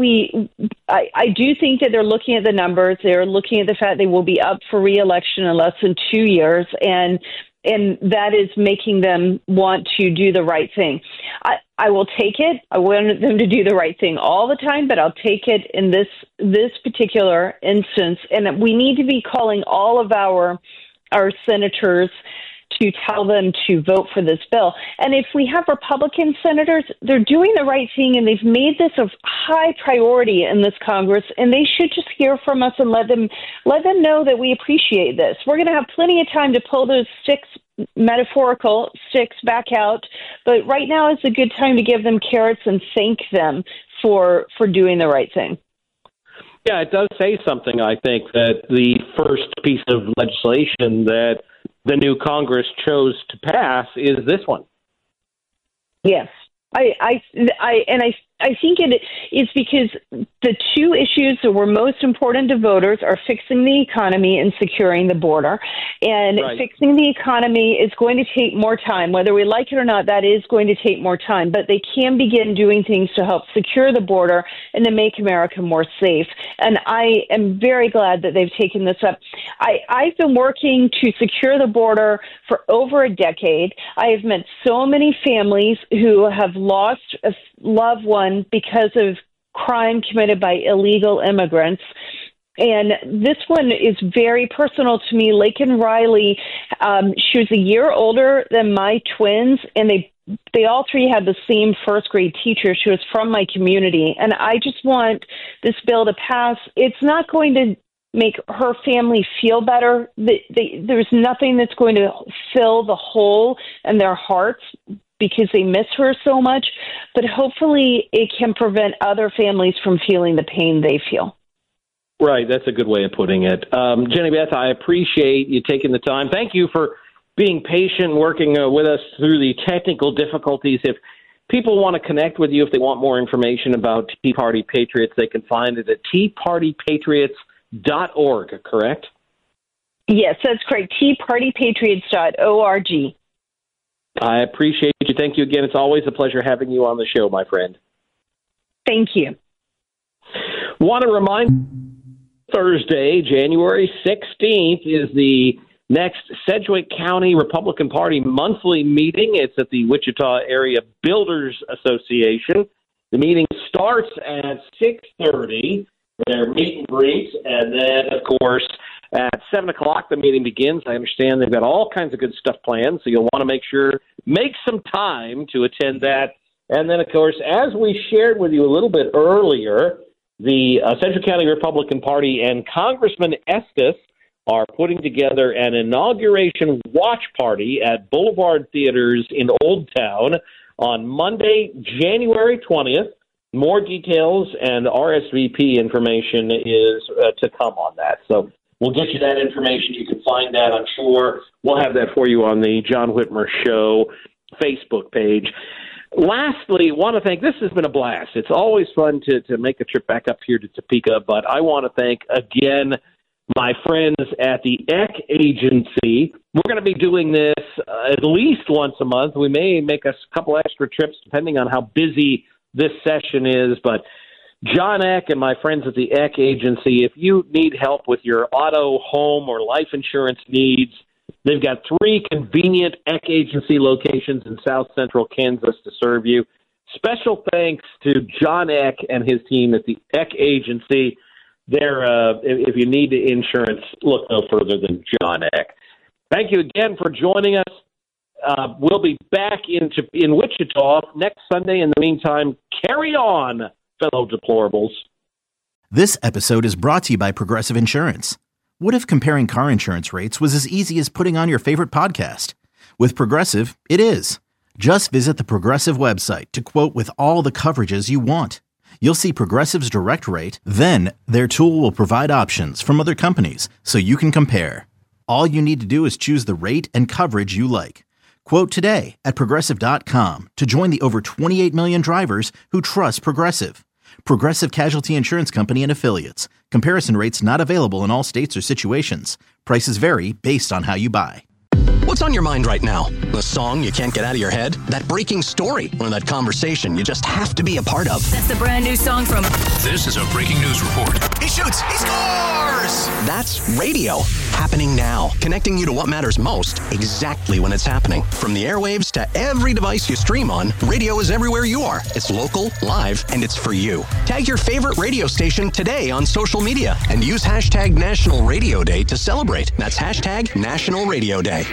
I do think that they're looking at the numbers. They're looking at the fact they will be up for re-election in less than 2 years, and that is making them want to do the right thing. I will take it. I want them to do the right thing all the time, but I'll take it in this particular instance. And we need to be calling all of our senators to tell them to vote for this bill. And if we have Republican senators, they're doing the right thing, and they've made this a high priority in this Congress, and they should just hear from us and let them know that we appreciate this. We're going to have plenty of time to pull those metaphorical sticks back out, but right now is a good time to give them carrots and thank them for doing the right thing. Yeah, it does say something, I think, that the first piece of legislation that the new Congress chose to pass is this one. Yes. I think it is because the two issues that were most important to voters are fixing the economy and securing the border. And fixing the economy is going to take more time. Whether we like it or not, that is going to take more time. But they can begin doing things to help secure the border and to make America more safe. And I am very glad that they've taken this up. I've been working to secure the border for over a decade. I have met so many families who have lost a loved one because of crime committed by illegal immigrants. And this one is very personal to me. Laken Riley, she was a year older than my twins, and they all three had the same first grade teacher. She was from my community. And I just want this bill to pass. It's not going to make her family feel better. There's nothing that's going to fill the hole in their hearts because they miss her so much, but hopefully it can prevent other families from feeling the pain they feel. Right, that's a good way of putting it. Jenny Beth, I appreciate you taking the time. Thank you for being patient, working with us through the technical difficulties. If people want to connect with you, if they want more information about Tea Party Patriots, they can find it at teapartypatriots.org, correct? Yes, that's correct, teapartypatriots.org. I appreciate you. Thank you again. It's always a pleasure having you on the show, my friend. Thank you. Want to remind Thursday, January 16th, is the next Sedgwick County Republican Party monthly meeting. It's at the Wichita Area Builders Association. The meeting starts at 6:30. Their meet and greet, and then, of course, at 7 o'clock, the meeting begins. I understand they've got all kinds of good stuff planned, so you'll want to make some time to attend that. And then, of course, as we shared with you a little bit earlier, the Sedgwick County Republican Party and Congressman Estes are putting together an inauguration watch party at Boulevard Theaters in Old Town on Monday, January 20th. More details and RSVP information is to come on that. So we'll get you that information. You can find that, I'm sure. We'll have that for you on the John Whitmer Show Facebook page. Lastly, want to thank, this has been a blast. It's always fun to make a trip back up here to Topeka, but I want to thank again my friends at the ECK Agency. We're going to be doing this at least once a month. We may make a couple extra trips depending on how busy this session is, but John Eck and my friends at the ECK Agency, if you need help with your auto, home, or life insurance needs, they've got 3 convenient ECK Agency locations in south central Kansas to serve you. Special thanks to John Eck and his team at the ECK Agency. If you need insurance, look no further than John Eck. Thank you again for joining us. We'll be back in Wichita next Sunday. In the meantime, carry on, fellow deplorables. This episode is brought to you by Progressive Insurance. What if comparing car insurance rates was as easy as putting on your favorite podcast? With Progressive, it is. Just visit the Progressive website to quote with all the coverages you want. You'll see Progressive's direct rate, then their tool will provide options from other companies so you can compare. All you need to do is choose the rate and coverage you like. Quote today at Progressive.com to join the over 28 million drivers who trust Progressive. Progressive Casualty Insurance Company and Affiliates. Comparison rates not available in all states or situations. Prices vary based on how you buy. What's on your mind right now? The song you can't get out of your head? That breaking story? Or that conversation you just have to be a part of? That's the brand new song from... This is a breaking news report. He shoots! He scores! That's radio. Happening now. Connecting you to what matters most, exactly when it's happening. From the airwaves to every device you stream on, radio is everywhere you are. It's local, live, and it's for you. Tag your favorite radio station today on social media and use hashtag National Radio Day to celebrate. That's hashtag National Radio Day.